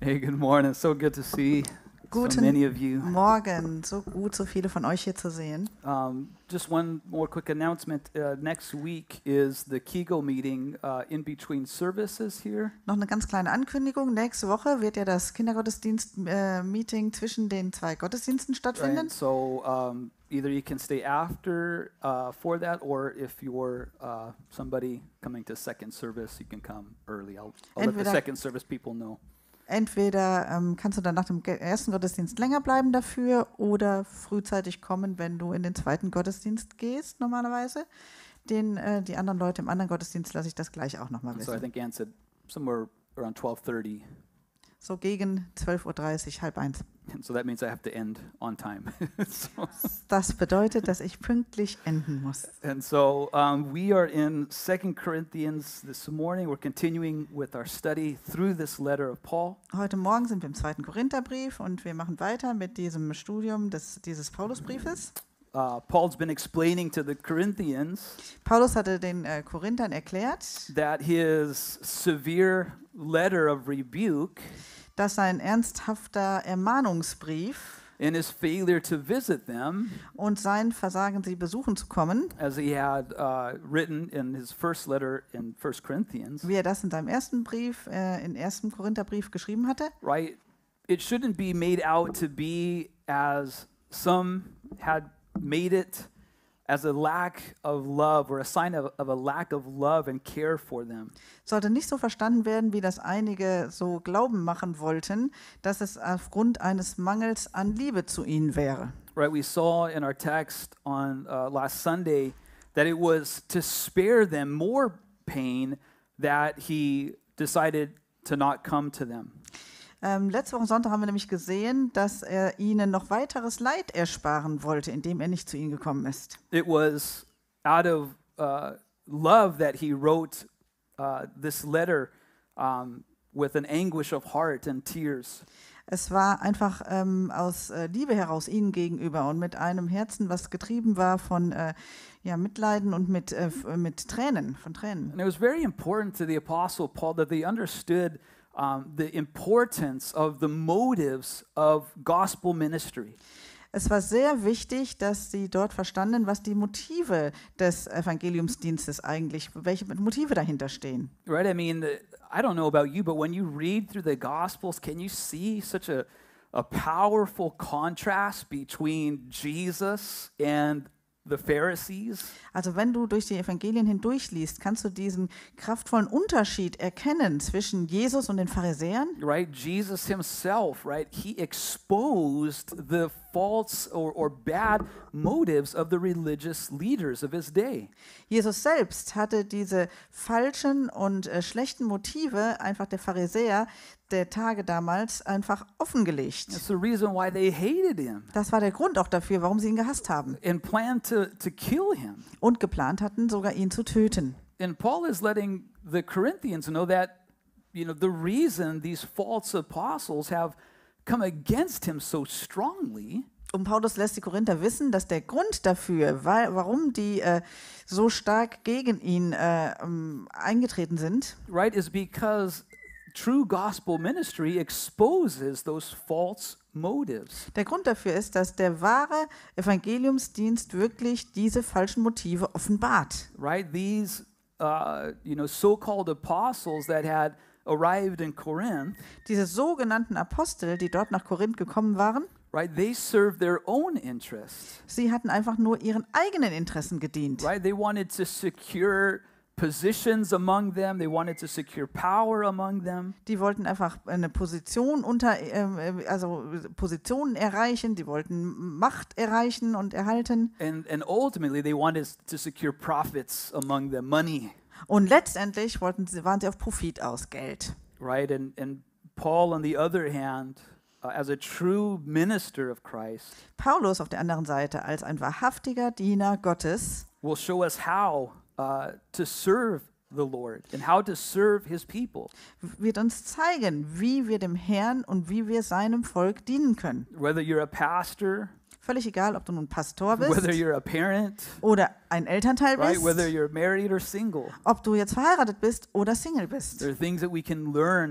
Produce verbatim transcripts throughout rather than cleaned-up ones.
Hey, good morning. So good to see so many of you. Guten Morgen, so gut, so viele von euch hier zu sehen. Um, just one more quick announcement. Uh, next week is the Kigo meeting uh, in between services here. Noch eine ganz kleine Ankündigung. Nächste Woche wird ja das Kindergottesdienst-Meeting zwischen den zwei Gottesdiensten stattfinden. Right? So um, either you can stay after uh, for that, or if you're uh, somebody coming to second service, you can come early. I'll, I'll let the Entweder- second service people know. Entweder ähm, kannst du dann nach dem ge- ersten Gottesdienst länger bleiben dafür oder frühzeitig kommen, wenn du in den zweiten Gottesdienst gehst, normalerweise. Den, äh, die anderen Leute im anderen Gottesdienst lasse ich das gleich auch nochmal So I wissen. think Ann said somewhere around twelve thirty. So gegen zwölf Uhr dreißig, halb eins. And so that means I have to end on time. so, Das bedeutet, dass ich pünktlich enden muss. and so um, we are in Second Corinthians this morning. We're continuing with our study through this letter of Paul. Heute Morgen sind wir im zweiten Korintherbrief und wir machen weiter mit diesem Studium des, dieses Paulusbriefes. Uh, Paul's been explaining to the Corinthians Paulus hatte den äh, Korinthern erklärt, that his severe letter of rebuke dass sein ernsthafter Ermahnungsbrief in his failure to visit them, und sein Versagen, sie besuchen zu kommen, as he had uh, written in his first letter in First Corinthians, wie er das in seinem ersten Brief, äh, im ersten Korintherbrief geschrieben hatte, right? It shouldn't be made out to be as some had made it as a lack of love or a sign of, of a lack of love and care for them. sollte nicht so verstanden werden, wie das einige so glauben machen wollten, dass es aufgrund eines Mangels an Liebe zu ihnen wäre. Right? We saw in our text on uh, last Sunday that it was to spare them more pain that he decided to not come to them. Ähm, letzte Woche Sonntag haben wir nämlich gesehen, dass er ihnen noch weiteres Leid ersparen wollte, indem er nicht zu ihnen gekommen ist. It was out of uh, love that he wrote uh, this letter um, with an anguish of heart and tears. Es war einfach ähm, aus äh, Liebe heraus ihnen gegenüber und mit einem Herzen, was getrieben war von äh, ja, Mitleiden und mit, äh, f- äh, mit Tränen, von Tränen. And it was very important to the Apostle Paul that they understood um, the importance of the motives of gospel ministry. Es war sehr wichtig, dass sie dort verstanden, was die Motive des Evangeliumsdienstes eigentlich, welche Motive dahinter stehen. Right? I mean, uh, I don't know about you, but when you read through the Gospels, can you see such a, a powerful contrast between Jesus and the Pharisees? Also wenn du durch die Evangelien hindurchliest, kannst du diesen kraftvollen Unterschied erkennen zwischen Jesus und den Pharisäern. Right? Jesus himself, right? He exposed the false or, or bad motives of the religious leaders of his day. Jesus selbst hatte diese falschen und äh, schlechten Motive einfach der Pharisäer der Tage damals einfach offengelegt. That's the reason why they hated him Das war der Grund auch dafür, warum sie ihn gehasst haben and planned to, to kill him. und geplant hatten, sogar ihn zu töten. And Paul is letting the Corinthians know that, you know, the reason these false apostles have come against him so strongly Und Paulus lässt die Korinther wissen, dass der Grund dafür, weil, warum die äh, so stark gegen ihn äh, ähm, eingetreten sind, right, is because true gospel ministry exposes those false motives. der Grund dafür ist, dass der wahre Evangeliumsdienst wirklich diese falschen Motive offenbart. Right? These, uh, you know, so-called apostles that had arrived in Corinth, Diese sogenannten Apostel, die dort nach Korinth gekommen waren, right? They served their own interests, sie hatten einfach nur ihren eigenen Interessen gedient. right? They wanted to secure positions among them. They wanted to secure power among them. Die wollten einfach eine Position unter, ähm, äh, also Positionen erreichen, die wollten Macht erreichen und erhalten. And, and ultimately, they wanted to secure profits among them, money, Und letztendlich wollten sie, waren sie auf Profit aus, Geld. right? And, and Paul, on the other hand, uh, as a true minister of Christ, Paulus auf der anderen Seite als ein wahrhaftiger Diener Gottes will show us how uh, to serve the Lord and how to serve his people. wird uns zeigen, wie wir dem Herrn und wie wir seinem Volk dienen können. Whether you're a pastor, Völlig egal, ob du nun Pastor bist whether you're a parent, oder ein Elternteil right? bist, Whether you're married or single, ob du jetzt verheiratet bist oder Single bist. there are things that we can learn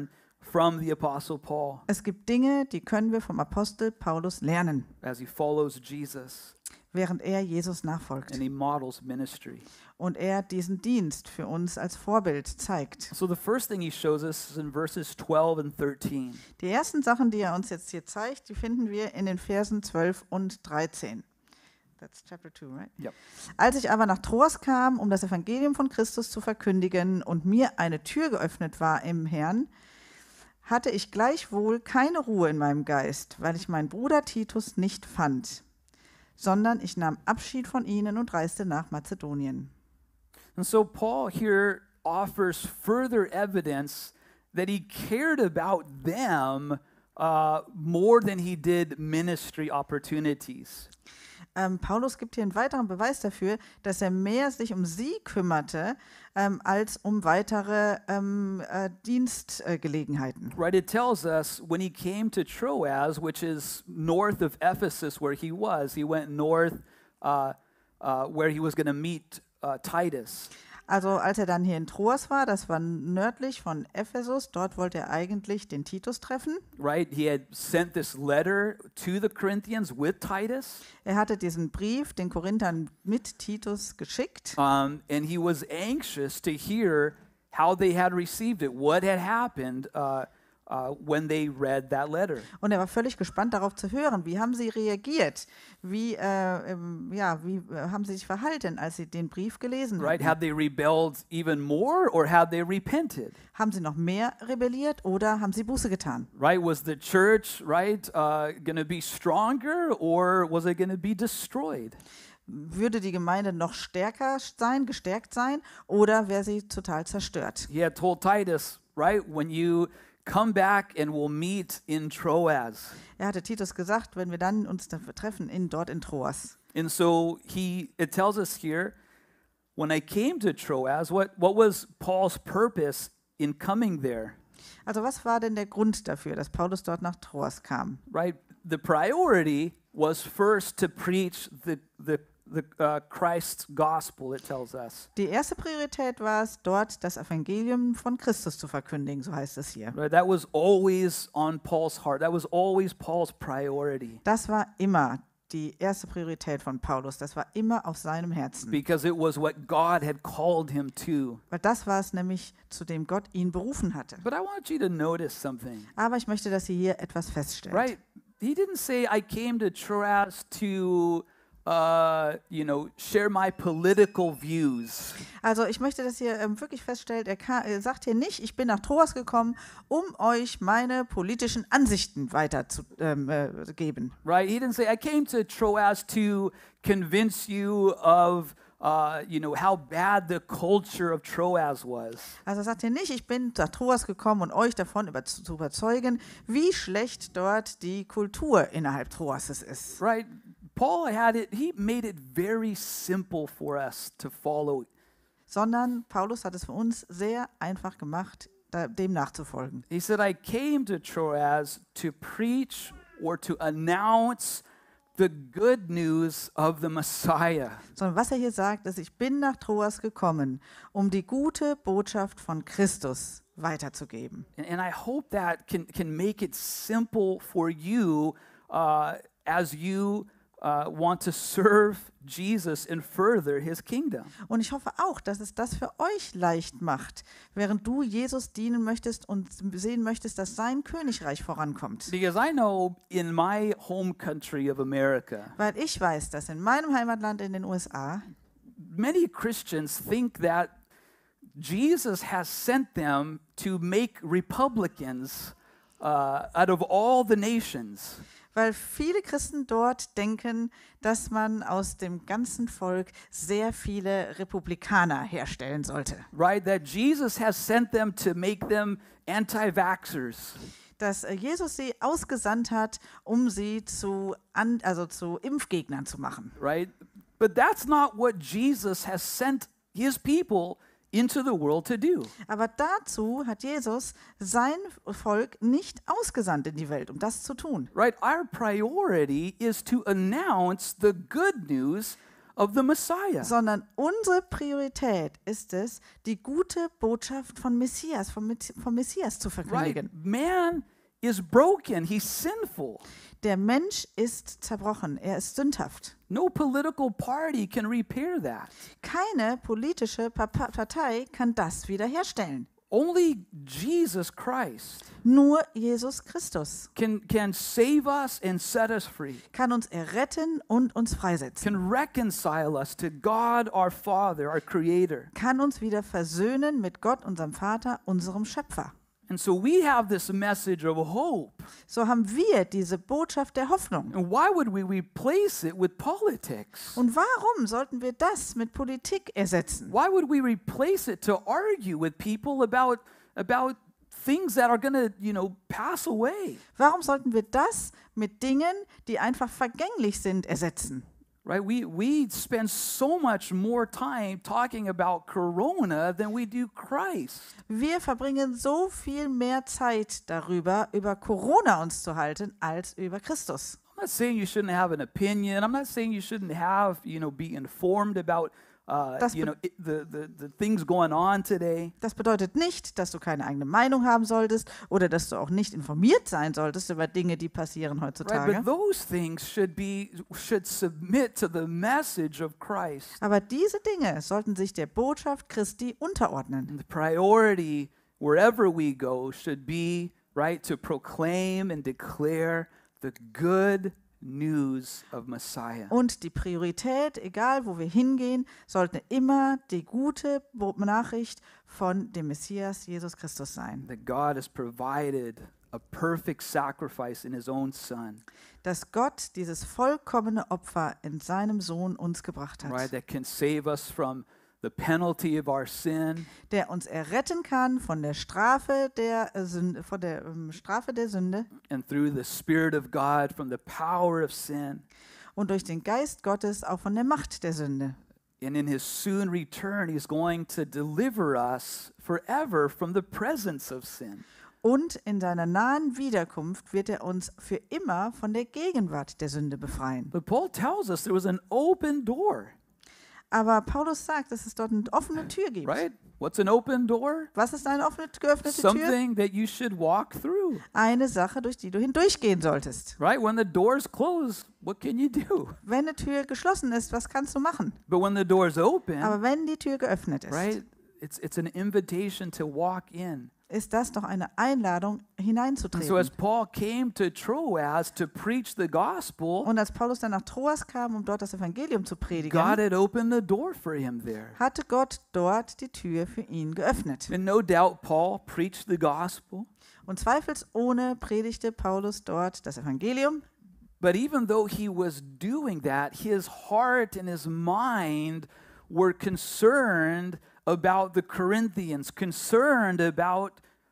from the Apostle Paul Es gibt Dinge, die können wir vom Apostel Paulus lernen, as he follows Jesus während er Jesus nachfolgt and he models ministry. und er diesen Dienst für uns als Vorbild zeigt. So the first thing he shows us is in verses twelve and thirteen. Die ersten Sachen, die er uns jetzt hier zeigt, die finden wir in den Versen zwölf und dreizehn. That's chapter two, right? Yep. Als ich aber nach Troas kam, um das Evangelium von Christus zu verkündigen und mir eine Tür geöffnet war im Herrn, hatte ich gleichwohl keine Ruhe in meinem Geist, weil ich meinen Bruder Titus nicht fand, sondern ich nahm Abschied von ihnen und reiste nach Mazedonien. And so Paul here offers further evidence that he cared about them uh, more than he did ministry opportunities. Ähm, Paulus gibt hier einen weiteren Beweis dafür, dass er mehr sich um sie kümmerte, ähm, als um weitere ähm, äh, Dienstgelegenheiten. Right, it tells us when he came to Troas, which is north of Ephesus where he was, he went north uh, uh, where he was going to meet uh, Titus. Also als er dann hier in Troas war, das war nördlich von Ephesus, dort wollte er eigentlich den Titus treffen. Right, he had sent this letter to the Corinthians with Titus, Er hatte diesen Brief den Korinthern mit Titus geschickt. um, and he was anxious to hear how they had received it, what had happened uh, uh, when they read that letter. Und er war völlig gespannt darauf zu hören, wie haben sie reagiert, wie, äh, ähm, ja, wie äh, haben sie sich verhalten, als sie den Brief gelesen Right, hatten. had they rebelled even more, or had they repented? Haben sie noch mehr rebelliert oder haben sie Buße getan? Right, was the church, right, uh, going to be stronger, or was it going to be destroyed? Würde die Gemeinde noch stärker sein, gestärkt sein, oder wäre sie total zerstört? He had told Titus, right, when you come back and we'll meet in Troas. Er hatte Titus gesagt, wenn wir dann uns dann treffen in, dort in Troas. And so he, it tells us here, when I came to Troas, what, what was Paul's purpose in coming there? Also was war denn der Grund dafür, dass Paulus dort nach Troas kam? Right, the priority was first to preach the, the, the uh, Christ's gospel, it tells us. Die erste Priorität war es, dort das Evangelium von Christus zu verkündigen, so heißt es hier. Right, that was always on Paul's heart. That was always Paul's priority. Das war immer die erste Priorität von Paulus. Das war immer auf seinem Herzen. Because it was what God had called him to. Weil das war es nämlich, zu dem Gott ihn berufen hatte. But I want you to notice something. Aber ich möchte, dass ihr hier etwas feststellt. Right? He didn't say, I came to Troas to, uh, you know, share my political views. Also ich möchte, dass ihr ähm, wirklich feststellt, er, ka- er sagt hier nicht, ich bin nach Troas gekommen, um euch meine politischen Ansichten weiterzugeben. Äh, geben. Right? He didn't say, I came to Troas to convince you of, uh, you know, how bad the culture of Troas was. Also er sagt hier nicht, ich bin nach Troas gekommen, um euch davon über, zu überzeugen, wie schlecht dort die Kultur innerhalb Troas ist. Right? Paul had it, he made it very simple for us to follow. Sondern Paulus hat es für uns sehr einfach gemacht, da, dem nachzufolgen. He said, I came to Troas to preach or to announce the good news of the Messiah. Sondern was er hier sagt, ist, ich bin nach Troas gekommen, um die gute Botschaft von Christus weiterzugeben. And, and I hope that can, can make it simple for you uh, as you uh, want to serve Jesus and further his kingdom. Und ich hoffe auch, dass es das für euch leicht macht, während du Jesus dienen möchtest und sehen möchtest, dass sein Königreich vorankommt. Because I know in my home country of America, Weil ich weiß, dass in meinem Heimatland in den U S A many Christians think that Jesus has sent them to make Republicans uh, out of all the nations. Weil viele Christen dort denken, dass man aus dem ganzen Volk sehr viele Republikaner herstellen sollte. Right? That Jesus has sent them to make them anti-vaxxers. Dass äh, Jesus sie ausgesandt hat, um sie zu, an, also zu Impfgegnern zu machen. Right? But that's not what Jesus has sent his people into the world to do. Aber dazu hat Jesus sein Volk nicht ausgesandt in die Welt, um das zu tun. Right? Our priority is to announce the good news of the Messiah. sondern unsere Priorität ist es, die gute Botschaft von Messias, vom, Met- vom Messias zu Right? verkündigen. Man is broken. He's sinful. Der Mensch ist zerbrochen, er ist sündhaft. No political party can repair that. Keine politische Pa- Pa- Partei kann das wiederherstellen. Only Jesus Christ Nur Jesus Christus can, can save us and set us free, kann uns erretten und uns freisetzen, can reconcile us to God our Father, our Creator. kann uns wieder versöhnen mit Gott, unserem Vater, unserem Schöpfer. And so we have this message of hope. So haben wir diese Botschaft der Hoffnung. And why would we replace it with politics? Und warum sollten wir das mit Politik ersetzen? Why would we replace it to argue with people about, about things that are going to, you know, pass away? Warum sollten wir das mit Dingen, die einfach vergänglich sind, ersetzen? Right? We, we spend so much more time talking about Corona than we do Christ. Wir verbringen so viel mehr Zeit darüber, über Corona uns zu halten, als über Christus. I'm not saying you shouldn't have an opinion. I'm not saying you shouldn't have, you know, be informed about, uh, Das you be- know, it, the, the, the things going on today. Das bedeutet nicht, dass du keine eigene Meinung haben solltest oder dass du auch nicht informiert sein solltest über Dinge, die passieren Right? heutzutage. But those things should be, should submit to the message of Christ. Aber diese Dinge sollten sich der Botschaft Christi unterordnen. And the priority, wherever we go, should be, right, to proclaim and declare the good news of Messiah. Und die Priorität, egal wo wir hingehen, sollte immer die gute Bo- Nachricht von dem Messias Jesus Christus sein. That God has provided a perfect sacrifice in his own son, Dass Gott dieses vollkommene Opfer in seinem Sohn uns gebracht right, hat, that can save us from the penalty of our sin, der uns erretten kann von der Strafe der äh, Sünde, von der ähm, Strafe der Sünde and through the Spirit of God from the power of sin. und durch den Geist Gottes auch von der Macht der Sünde. And in his soon return, he's going to deliver us forever from the presence of sin. Und in seiner nahen Wiederkunft wird er uns für immer von der Gegenwart der Sünde befreien. But Paul tells us there was an open door, Aber Paulus sagt, dass es dort eine offene Tür gibt. right? What's an open door? Was ist eine offene, geöffnete Tür? Something that you should walk through, Eine Sache, durch die du hindurchgehen solltest. right? When the door's closed, what can you do? Wenn eine Tür geschlossen ist, was kannst du machen? But when the door's open, Aber wenn die Tür geöffnet ist, right? It's it's an invitation to walk in. ist das doch eine Einladung, And so as hineinzutreten. Paul came to Troas to preach the gospel, Und als Paulus dann nach Troas kam, um dort das Evangelium zu God predigen, had opened the door for him there. hatte Gott dort die Tür für ihn geöffnet. And no doubt Paul preached the gospel. Und zweifelsohne predigte Paulus dort das Evangelium. But even though he was doing that, his heart and his mind were concerned about the Corinthians, concerned about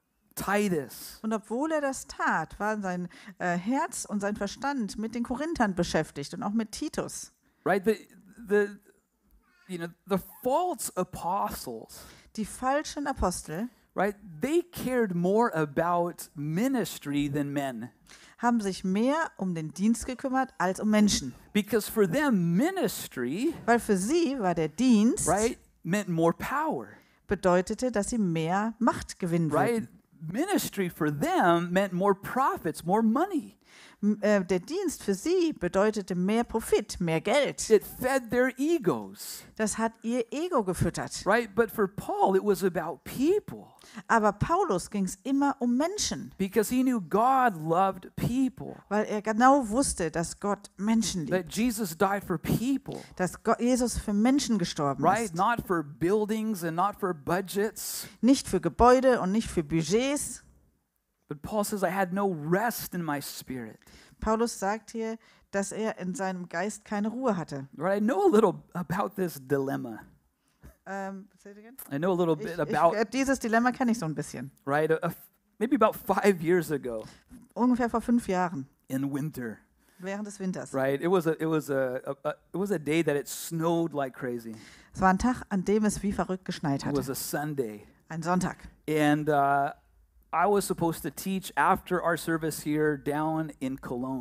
Titus. Und obwohl er das tat, waren sein äh, Herz und sein Verstand mit den Korinthern beschäftigt und auch mit Titus. Right? The the you know, the false apostles, Die falschen Apostel right? They cared more about ministry than men. haben sich mehr um den Dienst gekümmert als um Menschen. Because for them ministry, Weil für sie war der Dienst, right, meant more power. bedeutete, dass sie mehr Macht gewinnen Right? würden. Ministry for them meant more profits, more money. M- äh, Der Dienst für sie bedeutete mehr Profit, mehr Geld. It fed their egos, Das hat ihr Ego gefüttert. right? But for Paul, it was about people Aber Paulus ging es immer um Menschen, because he knew God loved people, weil er genau wusste, dass Gott Menschen that liebt, Jesus died for people, dass Gott, Jesus für Menschen gestorben right? ist. Not for buildings and not for budgets. Nicht für Gebäude und nicht für Budgets. But Paul says, I had no rest in my spirit. Paulus sagt hier, dass er in seinem Geist keine Ruhe hatte. Right? I know a little about this dilemma. Ähm, say it again? I know a little ich, bit ich, about, äh, dieses Dilemma kenne ich so ein bisschen. right? A, a, maybe about five years ago Ungefähr vor fünf Jahren, in winter, während des Winters. right? It was a, it was a, a, a, it was a day that it snowed like crazy. Es war ein Tag, an dem es wie verrückt geschneit It was hatte. a Sunday. Ein Sonntag. And uh, I was supposed to teach after our service here down in Cologne.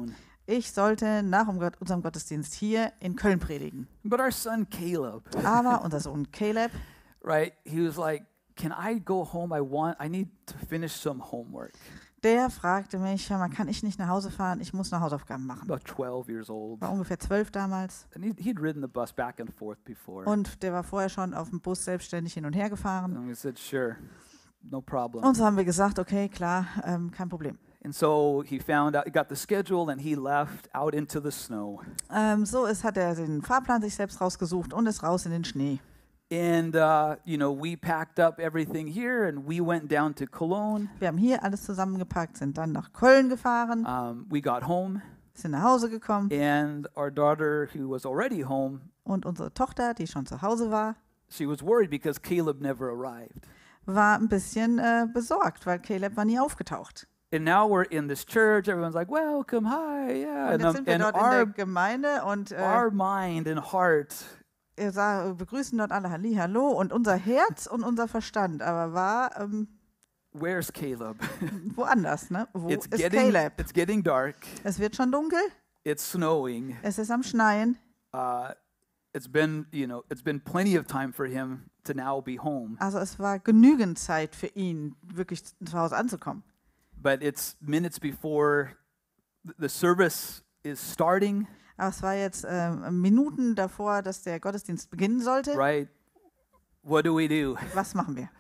ich sollte nach um Gott, unserem Gottesdienst hier in Köln predigen. But our son Caleb, Aber unser Sohn Caleb, right, he was like, can I go home? I want, I need to finish some homework. der fragte mich, hör mal, kann ich nicht nach Hause fahren? Ich muss noch Hausaufgaben machen. About twelve years old. War ungefähr zwölf damals. And he, he'd ridden the bus back and forth before. Und der war vorher schon auf dem Bus selbstständig hin und her gefahren. And we said, sure, no problem. Und so haben wir gesagt, okay, klar, ähm, kein Problem. And so he found out, he got the schedule and he left out into the snow. Ähm, so ist, hat er den Fahrplan sich selbst rausgesucht und ist raus in den Schnee. And, uh, you know, we packed up everything here and we went down to Cologne. Wir haben hier alles zusammengepackt, sind dann nach Köln gefahren, Um, we got home sind nach Hause gekommen and our daughter, who was already home, und unsere Tochter, die schon zu Hause war, she was worried because Caleb never arrived. war ein bisschen äh, besorgt, weil Caleb war nie aufgetaucht. And now we're in this church. Everyone's like, welcome, hi, yeah. Und And, jetzt um, sind wir and dort in der our, Gemeinde und äh, our mind and heart, wir sa- begrüßen dort alle Halli, hallo und unser Herz und unser Verstand aber war ähm, where's Caleb? woanders, ne? Wo It's ist getting, Caleb? it's getting dark. Es wird schon dunkel, It's snowing. es ist am Schneien. Uh, it's been, you know, it's been plenty of time for him to now be home. Also es war genügend Zeit für ihn, wirklich zu Hause anzukommen. But it's minutes before th- the service is starting, Aber es war jetzt ähm, Minuten davor, dass der Gottesdienst beginnen sollte. right? What do we do? Was machen wir?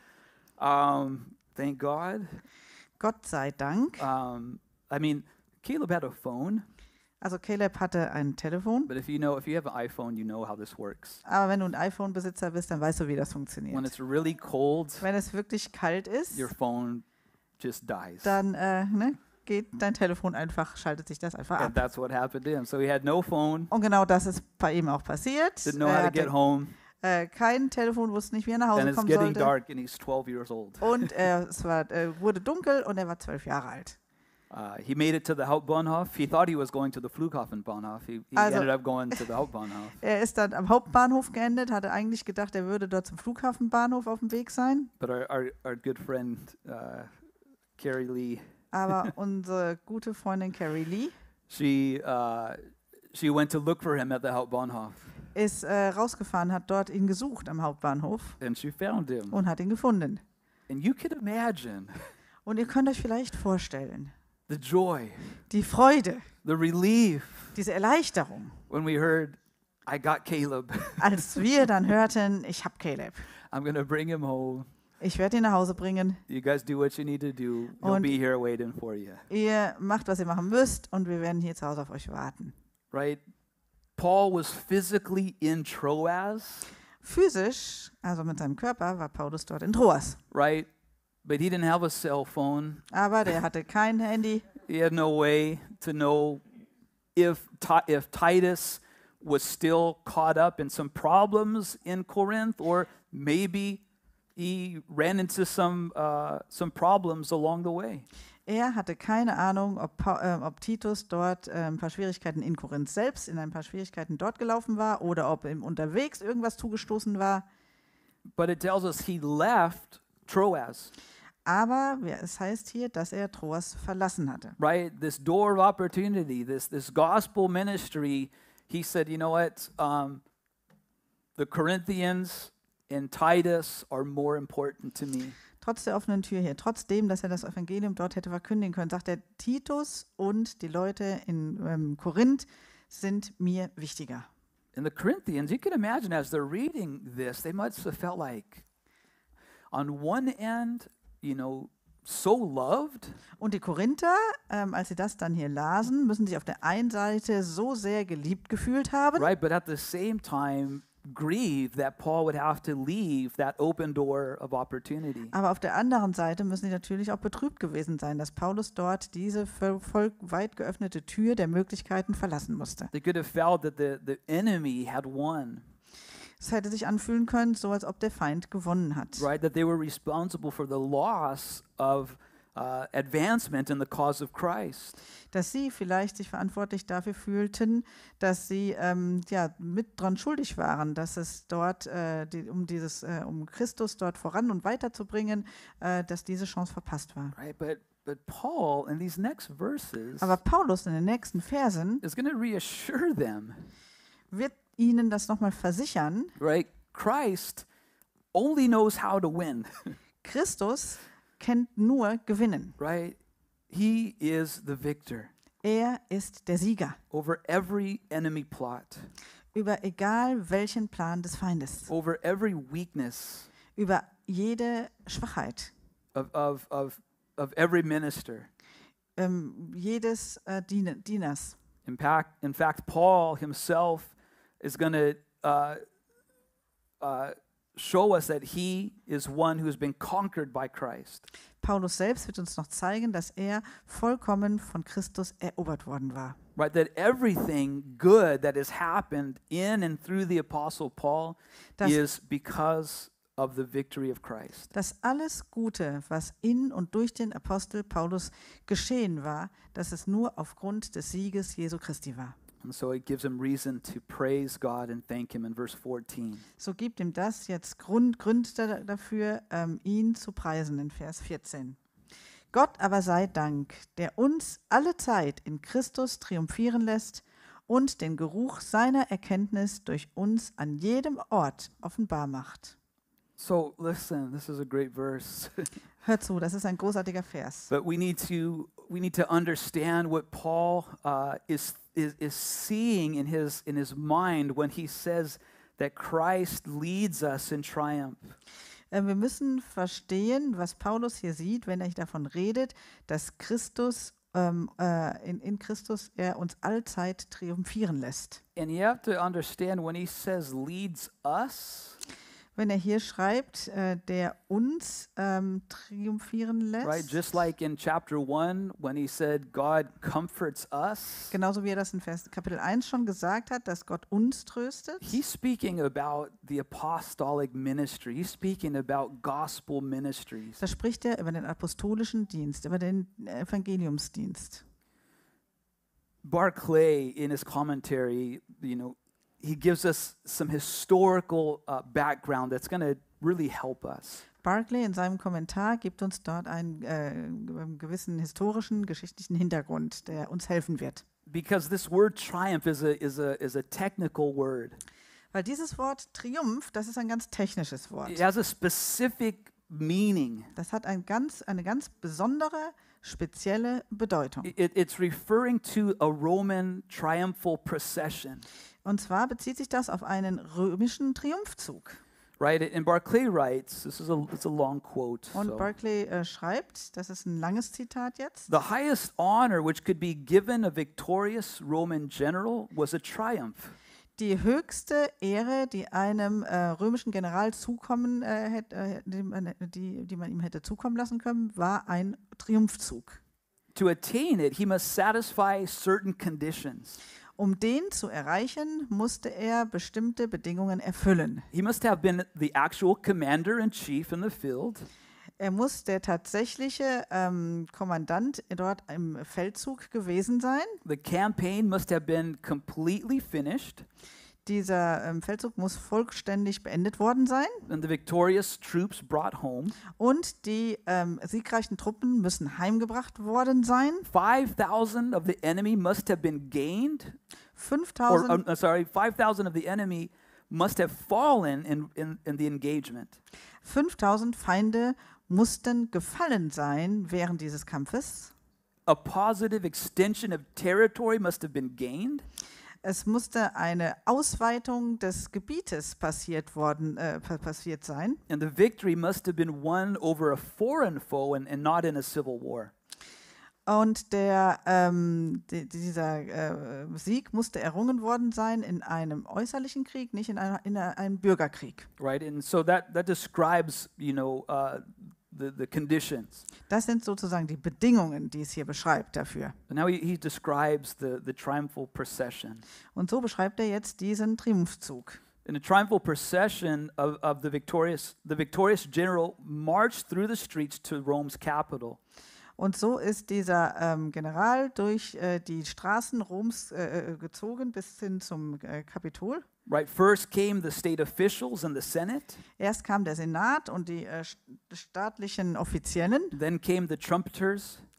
Um, thank God. Gott sei Dank. Um, I mean, Caleb had a phone, Also Caleb hatte ein Telefon. but if you know, if you have an iPhone, you know how this works. Aber wenn du ein iPhone-Besitzer bist, dann weißt du, wie das When funktioniert. it's really cold, Wenn es wirklich kalt ist, your phone just dies. dann äh, ne, geht dein Telefon einfach, schaltet sich das einfach And ab. that's what happened to him. So he had no phone, Und genau das ist bei ihm auch passiert. didn't know Er how to get hatte home, äh, kein Telefon, wusste nicht, wie er nach and Hause it's kommen getting sollte. dark, and he's twelve years old. Und äh, es war, äh, wurde dunkel und er war zwölf Jahre alt. Uh, he made it to the Hauptbahnhof. He thought he was going to the Flughafenbahnhof. He, he Also- ended up going to the Hauptbahnhof. Er ist dann am Hauptbahnhof geendet, hatte eigentlich gedacht, er würde dort zum Flughafenbahnhof auf dem Weg sein. But our, our, our good friend, uh, Carrie Lee, Aber unsere gute Freundin Carrie Lee she, uh, she went to look for him at the Hauptbahnhof, ist äh, rausgefahren, hat dort ihn gesucht am Hauptbahnhof and she found him. und hat ihn gefunden. And you can imagine Und ihr könnt euch vielleicht vorstellen, the joy, die Freude, the relief diese Erleichterung, when we heard, I got Caleb. als wir dann hörten, ich hab Caleb. I'm going to bring him home. Ich werde ihn nach Hause bringen. You guys do what you need to do. He'll Und- be here waiting for you. Ihr macht, was ihr machen müsst und wir werden hier zu Hause auf euch warten. Right? Paul was physically in Troas, Physisch, also mit seinem Körper, war Paulus dort in Troas. right? But he didn't have a cell phone. Aber der hatte kein Handy. He had no way to know if Ti- if Titus was still caught up in some problems in Corinth, or maybe he ran into some uh, some problems along the way. Er hatte keine Ahnung, ob, Pa- äh, ob Titus dort äh, ein paar Schwierigkeiten in Korinth selbst, in ein paar Schwierigkeiten dort gelaufen war oder ob ihm unterwegs irgendwas zugestoßen war. But it tells us he left Troas, Aber ja, es heißt hier, dass er Troas verlassen hatte. right? This door of opportunity, this this gospel ministry. He said, you know what? Um, the Corinthians and Titus are more important to me. Trotz der offenen Tür hier, trotzdem, dass er das Evangelium dort hätte verkündigen können, sagt er, Titus und die Leute in ähm, Korinth sind mir wichtiger. And the Corinthians, you can imagine as they're reading this, they must have felt like, on one end, you know, so loved, Und die Korinther, ähm, als sie das dann hier lasen, müssen sich auf der einen Seite so sehr geliebt gefühlt haben, right? But at the same time, grieve that Paul would have to leave that open door of opportunity. aber auf der anderen Seite müssen sie natürlich auch betrübt gewesen sein, dass Paulus dort diese voll, voll weit geöffnete Tür der Möglichkeiten verlassen musste. They could have felt that the, the enemy had won, Es hätte sich anfühlen können, so als ob der Feind gewonnen hat. right? That they were responsible for the loss of uh, advancement in the cause of Christ. Dass sie vielleicht sich verantwortlich dafür fühlten, dass sie ähm, ja, mit dran schuldig waren, dass es dort, äh, die, um, dieses, äh, um Christus dort voran und weiterzubringen, äh, dass diese Chance verpasst war. Right, but But Paul, in these next verses, Aber Paulus in den nächsten Versen is going to reassure them, wird ihnen das nochmal versichern. right? Christ only knows how to win, Christus kennt nur Gewinnen. right? He is the victor Er ist der Sieger over every enemy plot, über egal welchen Plan des Feindes, over every weakness über jede Schwachheit, of, of, of, of every minister. ähm, jedes äh, Diener, Dieners. In fact, in fact, Paul himself is going to uh, uh, show us that he is one who has been conquered by Christ. Paulus selbst wird uns noch zeigen, dass er vollkommen von Christus erobert worden war. Right, that everything good that has happened in and through the Apostle Paul Das- is because of the victory of Christ. Dass alles Gute, was in und durch den Apostel Paulus geschehen war, dass es nur aufgrund des Sieges Jesu Christi war. And so it gives him reason to praise God and thank him in verse fourteen. So gibt ihm das jetzt Grund, Grund da, dafür, ähm, ihn zu preisen in Vers vierzehn. Gott aber sei Dank, der uns alle Zeit in Christus triumphieren lässt und den Geruch seiner Erkenntnis durch uns an jedem Ort offenbar macht. So listen, this is a great verse. Hört zu, das ist ein großartiger Vers. But we need to we need to understand what Paul uh, is, is is seeing in his in his mind when he says that Christ leads us in triumph. Äh, Wir müssen verstehen, was Paulus hier sieht, wenn er davon redet, dass Christus ähm, äh, in, in Christus er uns allzeit triumphieren lässt. And you have to understand when he says leads us, Wenn er hier schreibt, äh, der uns ähm, triumphieren lässt, right? Just like in chapter one when he said God comforts us, genauso wie er das in Vers Kapitel eins schon gesagt hat, dass Gott uns tröstet. he's speaking about the apostolic ministry. He's speaking about gospel ministries. Da spricht er über den apostolischen Dienst, über den Evangeliumsdienst. Barclay, in his commentary, you know, he gives us some historical uh, background that's going to really help us. Barclay in seinem Kommentar gibt uns dort einen äh, gewissen historischen, geschichtlichen Hintergrund, der uns helfen wird. Because this word triumph is a, is a, is a technical word. Weil dieses Wort Triumph, das ist ein ganz technisches Wort. It has a specific meaning. Das hat ein ganz, eine ganz besondere, spezielle Bedeutung. It, it's referring to a Roman triumphal procession, Und zwar bezieht sich das auf einen römischen Triumphzug. right? And Barclay writes, this is a, it's a long quote. Und so. Barclay äh, schreibt, das ist ein langes Zitat jetzt, The highest honor which could be given a victorious Roman general was a triumph. die höchste Ehre, die einem äh, römischen General zukommen äh, hätte, äh, die, man- die, die man ihm hätte zukommen lassen können, war ein Triumphzug. To attain it, he must satisfy certain conditions. Um den zu erreichen, musste er bestimmte Bedingungen erfüllen. He must have been the actual commander in chief in the field. Er muss der tatsächliche ähm, Kommandant dort im Feldzug gewesen sein. The campaign must have been completely finished, Dieser ähm, Feldzug muss vollständig beendet worden sein. and the victorious troops brought home. Und die ähm, siegreichen Truppen müssen heimgebracht worden sein. five thousand of the enemy must have been gained, or fünftausend, uh, sorry, five thousand of the enemy must have fallen in, in, in the engagement. fünftausend Feinde mussten gefallen sein während dieses Kampfes. A positive extension of territory must have been gained. Es musste eine Ausweitung des Gebietes passiert worden, äh, pa- passiert sein. And the victory must have been won over a foreign foe and, and not in a civil war. Und der, ähm, di- dieser äh, Sieg musste errungen worden sein in einem äußerlichen Krieg, nicht in, einer, in einer, einem Bürgerkrieg. Right, and so that, that describes, you know, uh, the, the conditions. Das sind sozusagen die Bedingungen, die es hier beschreibt dafür. And now he, he describes the, the triumphal procession. Und so beschreibt er jetzt diesen Triumphzug. In a triumphal procession of, of the victorious, the victorious general marched through the streets to Rome's capital. Und so ist dieser ähm, General durch äh, die Straßen Roms äh, äh, gezogen bis hin zum äh, Kapitol. Right, first came the state officials and the Senate, Erst kam der Senat und die äh, st- staatlichen Offiziellen, then came the trumpeters,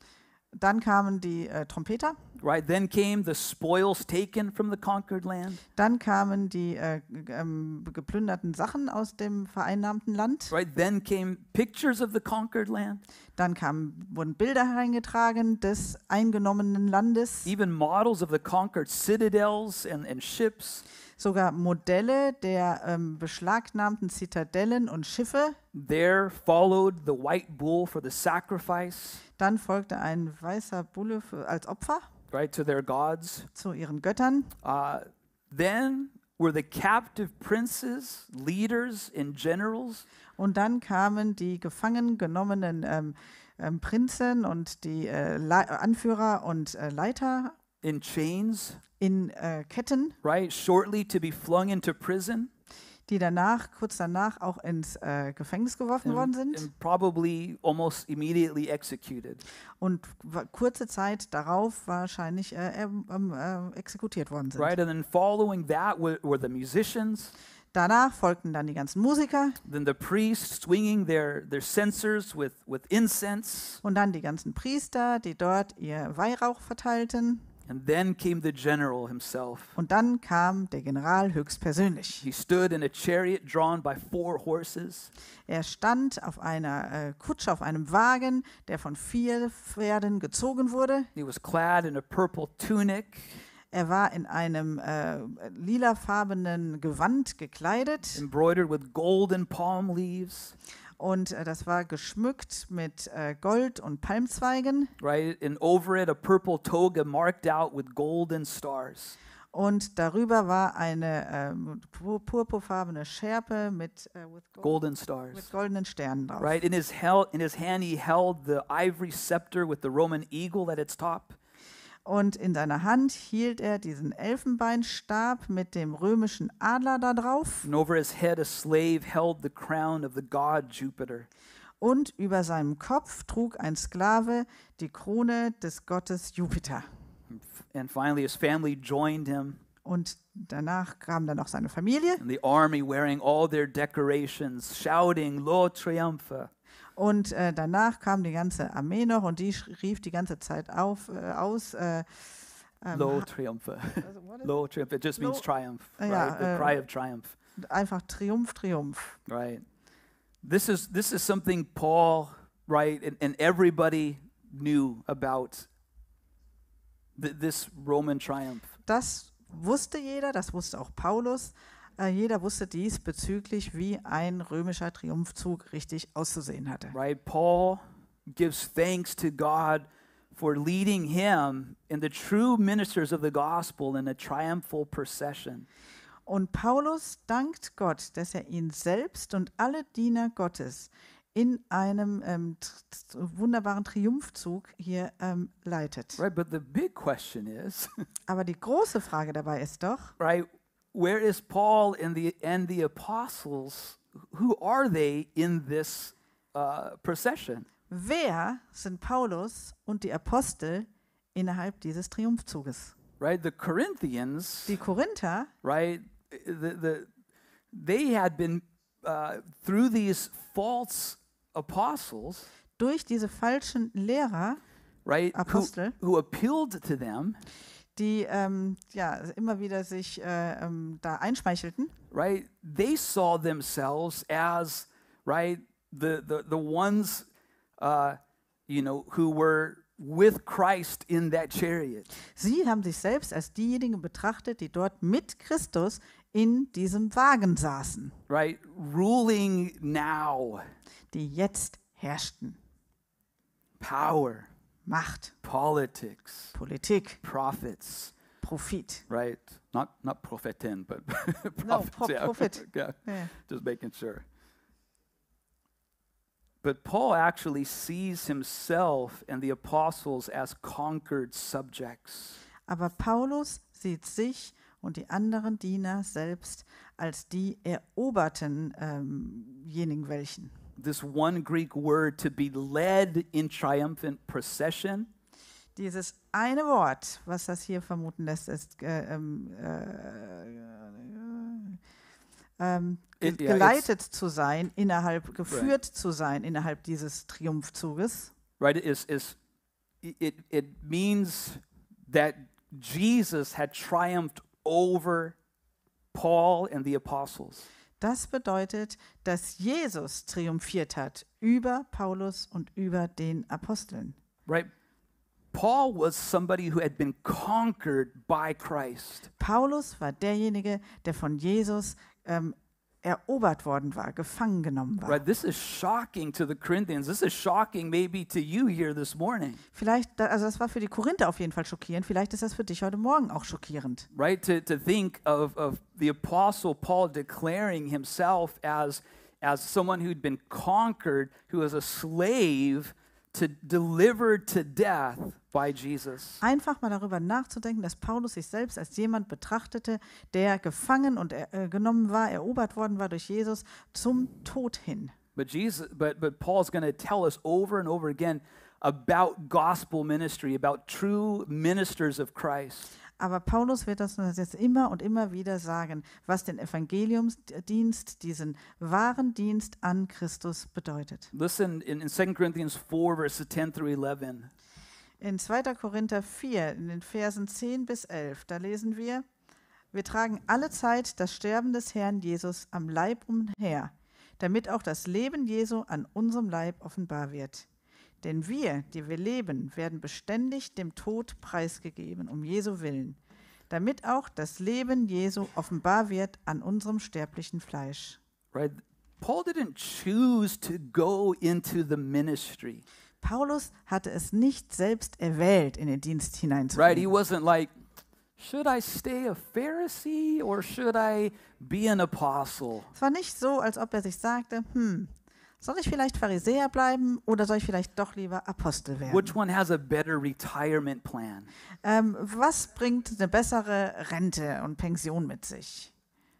Dann kamen die äh, Trompeter. Right? Then came the spoils taken from the conquered land. Dann kamen die äh, g- ähm, geplünderten Sachen aus dem vereinnahmten Land. Right? Then came pictures of the conquered land, Dann kamen, wurden Bilder hereingetragen des eingenommenen Landes. even models of the conquered citadels and, and ships. Sogar Modelle der ähm, beschlagnahmten Zitadellen und Schiffe. There followed the white bull for the sacrifice, Dann folgte ein weißer Bulle für, als Opfer right, to their gods. zu ihren Göttern. Uh, then were the captive princes, leaders, and generals. Und dann kamen die gefangen genommenen ähm, ähm, Prinzen und die äh, Le- Anführer und äh, Leiter In chains, in äh, Ketten, right? Shortly to be flung into prison die danach, kurz danach, auch ins äh, Gefängnis geworfen worden and, sind and probably almost immediately executed. und wa- kurze Zeit darauf wahrscheinlich äh, ähm, ähm, äh, exekutiert worden sind. Right? And then following that were, were the musicians, Danach folgten dann die ganzen Musiker then the priests swinging their, their censers with, with incense, und dann die ganzen Priester, die dort ihr Weihrauch verteilten. and then came the general himself. Und dann kam der General höchstpersönlich. He stood in a chariot drawn by four horses. Er stand auf einer äh, Kutsche, auf einem Wagen, der von vier Pferden gezogen wurde. He was clad in a purple tunic, Er war in einem äh, lilafarbenen Gewand gekleidet embroidered with golden palm leaves, und äh, das war geschmückt mit äh, Gold und Palmzweigen. right? And over it, a purple toga marked out with golden stars. Und darüber war eine ähm, pur- purpurfarbene Schärpe mit, äh, with gold, Golden mit stars, goldenen Sternen drauf. right? In his, hel- in his hand, he held the ivory scepter with the Roman eagle at its top. Und in seiner Hand hielt er diesen Elfenbeinstab mit dem römischen Adler da drauf. And over his head, a slave held the crown of the god Jupiter. Und über seinem Kopf trug ein Sklave die Krone des Gottes Jupiter. And finally, his family joined him, Und danach kam dann noch seine Familie. and the army wearing all their decorations, shouting, Lo triumpha. Und äh, danach kam die ganze Armee noch und die sch- rief die ganze Zeit auf, äh, aus. Äh, ähm, Lo triumpha. also, what is Lo triumph. It just means Lo- triumph, Uh, yeah, right? The uh, cry of triumph, it? Einfach Triumph, Triumph. right? This is this is something Paul, right, and, and everybody knew about th- this Roman triumph. Das wusste jeder, das wusste auch Paulus. Äh, jeder wusste dies bezüglich, wie ein römischer Triumphzug richtig auszusehen hatte. Right? Paul gives thanks to God for leading him and the true ministers of the gospel in a triumphal procession. Und Paulus dankt Gott, dass er ihn selbst und alle Diener Gottes in einem ähm, tr- tr- wunderbaren Triumphzug hier ähm, leitet. Right? But the big question is, Aber die große Frage dabei ist doch, right, where is Paul and the and the apostles? Who are they in this uh, procession? wer sind Paulus und die Apostel innerhalb dieses Triumphzuges? Right? The Corinthians, Die Korinther, right? The, the they had been uh, through these false apostles, durch diese falschen Lehrer, right? Who, Apostel, who appealed to them, die ähm, ja, immer wieder sich äh, ähm, da einschmeichelten, right? They saw themselves as, right, the the the ones, uh, you know, who were with Christ in that chariot. sie haben sich selbst als diejenigen betrachtet, die dort mit Christus in diesem Wagen saßen, Right? Ruling now, die jetzt herrschten. power, Macht, politics, Politik, prophets, Profit. right? Not not prophetin, but No, prophets. pro- yeah. prophet. Yeah, Ja. just making sure. But Paul actually sees himself and the apostles as conquered subjects. Aber Paulus sieht sich und die anderen Diener selbst als die erobertenjenigen welchen. This one Greek word to be led in triumphant procession, Dieses eine Wort, was das hier vermuten lässt, ist äh, ähm, äh, ähm, ge- It- yeah, geleitet zu sein, innerhalb, geführt zu sein innerhalb dieses Triumphzuges. right? Is is it, it means that Jesus had triumphed over Paul and the apostles. Das bedeutet, dass Jesus triumphiert hat über Paulus und über den Aposteln. Right? Paul was somebody who had been conquered by Christ. Paulus war derjenige, der von Jesus ähm, erobert worden war, gefangen genommen war. Right? This is shocking to the Corinthians. This is shocking maybe to you here this morning. Vielleicht, da- also das war für die Korinther auf jeden Fall schockierend. Vielleicht ist das für dich heute Morgen auch schockierend. Right? To, to think of, of the apostle Paul declaring himself as, as someone who'd been conquered, who was a slave to delivered to death by Jesus. Einfach mal darüber nachzudenken, dass Paulus sich selbst als jemand betrachtete, der gefangen und äh, genommen war, erobert worden war durch Jesus zum Tod hin. But Jesus, but but Paul's going to tell us over and over again about gospel ministry, about true ministers of Christ. Aber Paulus wird das jetzt immer und immer wieder sagen, was den Evangeliumsdienst, diesen wahren Dienst an Christus bedeutet. Listen in, in Second Corinthians four, verses ten through eleven. In zweiter Korinther vier, in den Versen zehn bis elf, da lesen wir: Wir tragen alle Zeit das Sterben des Herrn Jesus am Leib umher, damit auch das Leben Jesu an unserem Leib offenbar wird. Denn wir, die wir leben, werden beständig dem Tod preisgegeben, um Jesu willen, damit auch das Leben Jesu offenbar wird an unserem sterblichen Fleisch. Right? Paul didn't choose to go into the ministry. Paulus hatte es nicht selbst erwählt, in den Dienst Right? He hineinzugehen. wasn't like, should I stay a Pharisee or should I be an apostle? Es war nicht so, als ob er sich sagte, hm, soll ich vielleicht Pharisäer bleiben oder soll ich vielleicht doch lieber Apostel werden? Which one has a better retirement plan? Ähm, was bringt eine bessere Rente und Pension mit sich?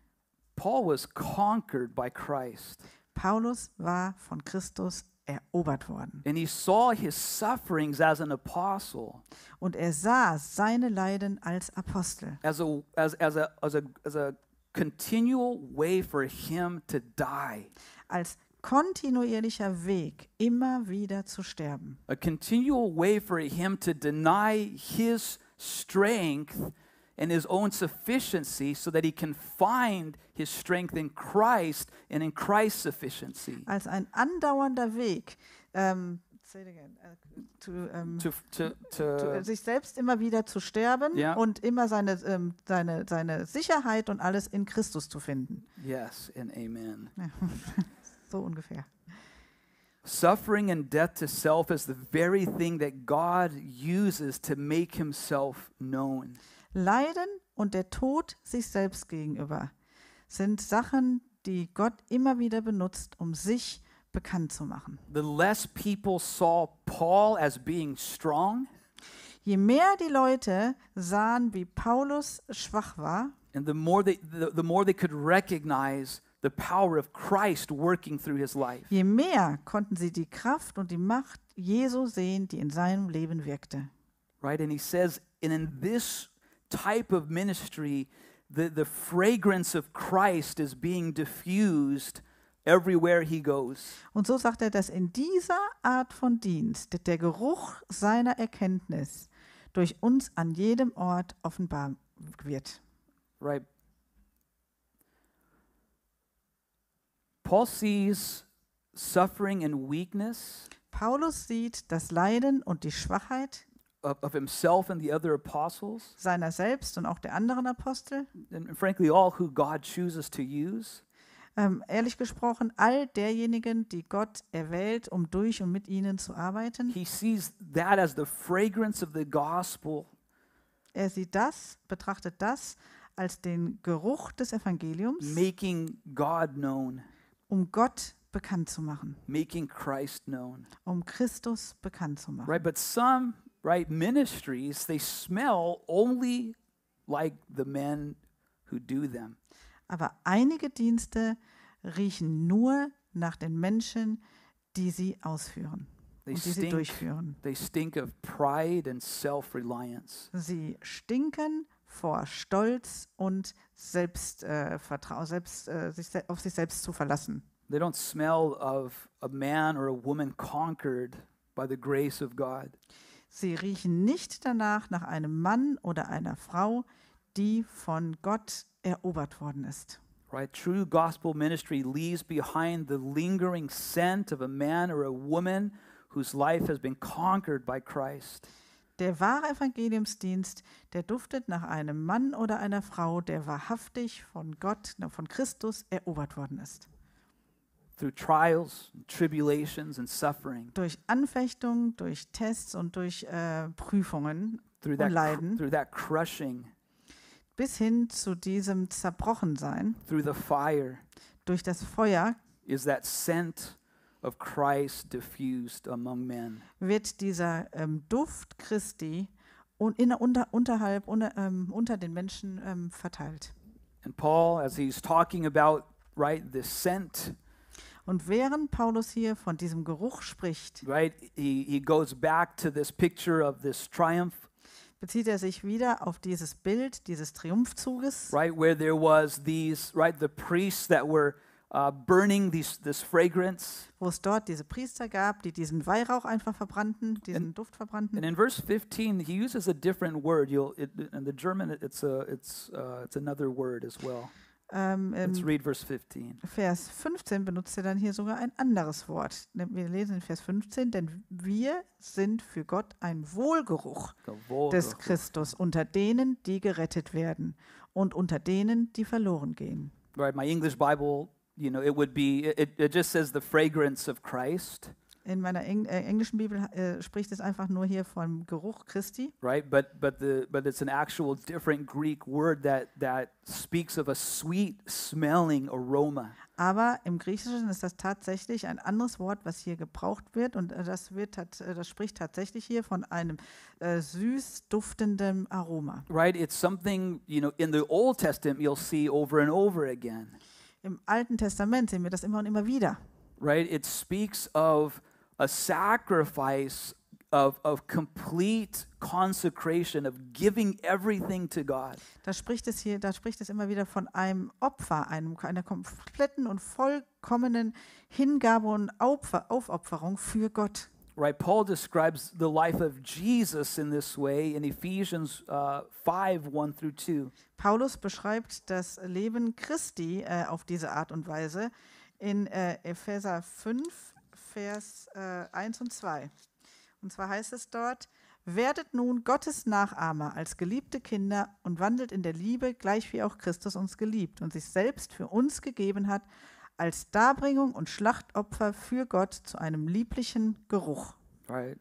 Paul was conquered by Christ, Paulus war von Christus erobert worden. and he saw his sufferings as an apostle, Und er sah seine Leiden als Apostel, as a as as a as a as a continual way for him to die, als kontinuierlicher Weg, immer wieder zu sterben. a continual way for him to deny his strength and his own sufficiency so that he can find his strength in Christ and in Christ's sufficiency. Als ein andauernder Weg, ähm, say it again, äh, to, ähm, To to zu, to sich selbst immer wieder zu sterben Ja. und immer seine, ähm, seine, seine Sicherheit und alles in Christus zu finden. yes and amen. So ungefähr. Suffering and death to self is the very thing that God uses to make himself known. Leiden und der Tod sich selbst gegenüber sind Sachen, die Gott immer wieder benutzt, um sich bekannt zu machen. The less people saw Paul as being strong, Je mehr die Leute sahen, wie Paulus schwach war, and the more they the, the more they could recognize the power of Christ working through his life. je mehr konnten sie die Kraft und die Macht Jesu sehen, die in seinem Leben wirkte. Right? And he says, and in this type of ministry, the, the fragrance of Christ is being diffused everywhere he goes. Und so sagt er, dass in dieser Art von Dienst der Geruch seiner Erkenntnis durch uns an jedem Ort offenbar wird. Right? Paul sees suffering and weakness Paulus sieht das Leiden und die Schwachheit of, of himself and the other apostles, seiner selbst und auch der anderen Apostel. and frankly, all who God chooses to use. Ähm, ehrlich gesprochen, all derjenigen, die Gott erwählt, um durch und mit ihnen zu arbeiten. He sees that as the fragrance of the gospel, Er sieht das, betrachtet das als den Geruch des Evangeliums, making God known, um Gott bekannt zu machen, making Christ known. um Christus bekannt zu machen. Right? But some, right, ministries, they smell only like the men who do them. Aber einige Dienste riechen nur nach den Menschen, die sie ausführen They und die sie stink, durchführen. they stink of pride and self-reliance. Sie stinken vor Stolz und Selbst, äh, Vertrau- selbst, äh, sich se- auf sich selbst zu verlassen. They don't smell of a man or a woman conquered by the grace of God. Sie riechen nicht danach nach einem Mann oder einer Frau, die von Gott erobert worden ist. Right? True gospel ministry leaves behind the lingering scent of a man or a woman whose life has been conquered by Christ. Der wahre Evangeliumsdienst, der duftet nach einem Mann oder einer Frau, der wahrhaftig von Gott, von Christus erobert worden ist. Through trials, tribulations, and suffering. Durch Anfechtungen, durch Tests und durch äh, Prüfungen Through und that, cr- Leiden, through that crushing, bis hin zu diesem Zerbrochensein, through the fire, durch das Feuer, is that scent of Christ diffused among men. wird dieser ähm, Duft Christi un, in, unter, unterhalb, unter, ähm, unter den Menschen ähm, verteilt. And Paul, as he's talking about, right, this scent, Und während Paulus hier von diesem Geruch spricht, right, he, he goes back to this picture of this triumph, bezieht er sich wieder auf dieses Bild dieses Triumphzuges, right, where there was these, right, the priests that were uh, burning these, this fragrance. wo es dort diese Priester gab, die diesen Weihrauch einfach verbrannten, diesen Duft verbrannten. And in verse fifteen, he uses a different word. You'll, it, in the German, it's a, it's, uh, it's another word as well. Ähm, Let's Im read verse fifteen. Vers fünfzehn benutzt er dann hier sogar ein anderes Wort. Wir lesen in Vers fünfzehn, denn wir sind für Gott ein Wohlgeruch des Christus unter denen, die gerettet werden und unter denen, die verloren gehen. Right, my English Bible, you know, it would be, it, it just says the fragrance of Christ, In meiner Eng äh, englischen Bibel äh, spricht es einfach nur hier vom Geruch Christi. right? But but the but it's an actual different Greek word that that speaks of a sweet smelling aroma. Aber im Griechischen ist das tatsächlich ein anderes Wort, was hier gebraucht wird. Und äh, das, wird, tat- äh, das spricht tatsächlich hier von einem äh, süß duftenden Aroma. Right? It's something, you know, in the Old Testament you'll see over and over again. Im Alten Testament sehen wir das immer und immer wieder. Right? It speaks of a sacrifice of of complete consecration, of giving everything to God. Da spricht es hier, da spricht es immer wieder von einem Opfer, einem, einer kompletten und vollkommenen Hingabe und Aufopfer- Aufopferung für Gott. Right? Paul describes the life of Jesus in this way in Ephesians uh, five, one through two. Paulus beschreibt das Leben Christi äh, auf diese Art und Weise in äh, Epheser fünf, Vers äh, eins und zwei. Und zwar heißt es dort: Werdet nun Gottes Nachahmer als geliebte Kinder und wandelt in der Liebe, gleich wie auch Christus uns geliebt und sich selbst für uns gegeben hat, als Darbringung und Schlachtopfer für Gott zu einem lieblichen Geruch. Right?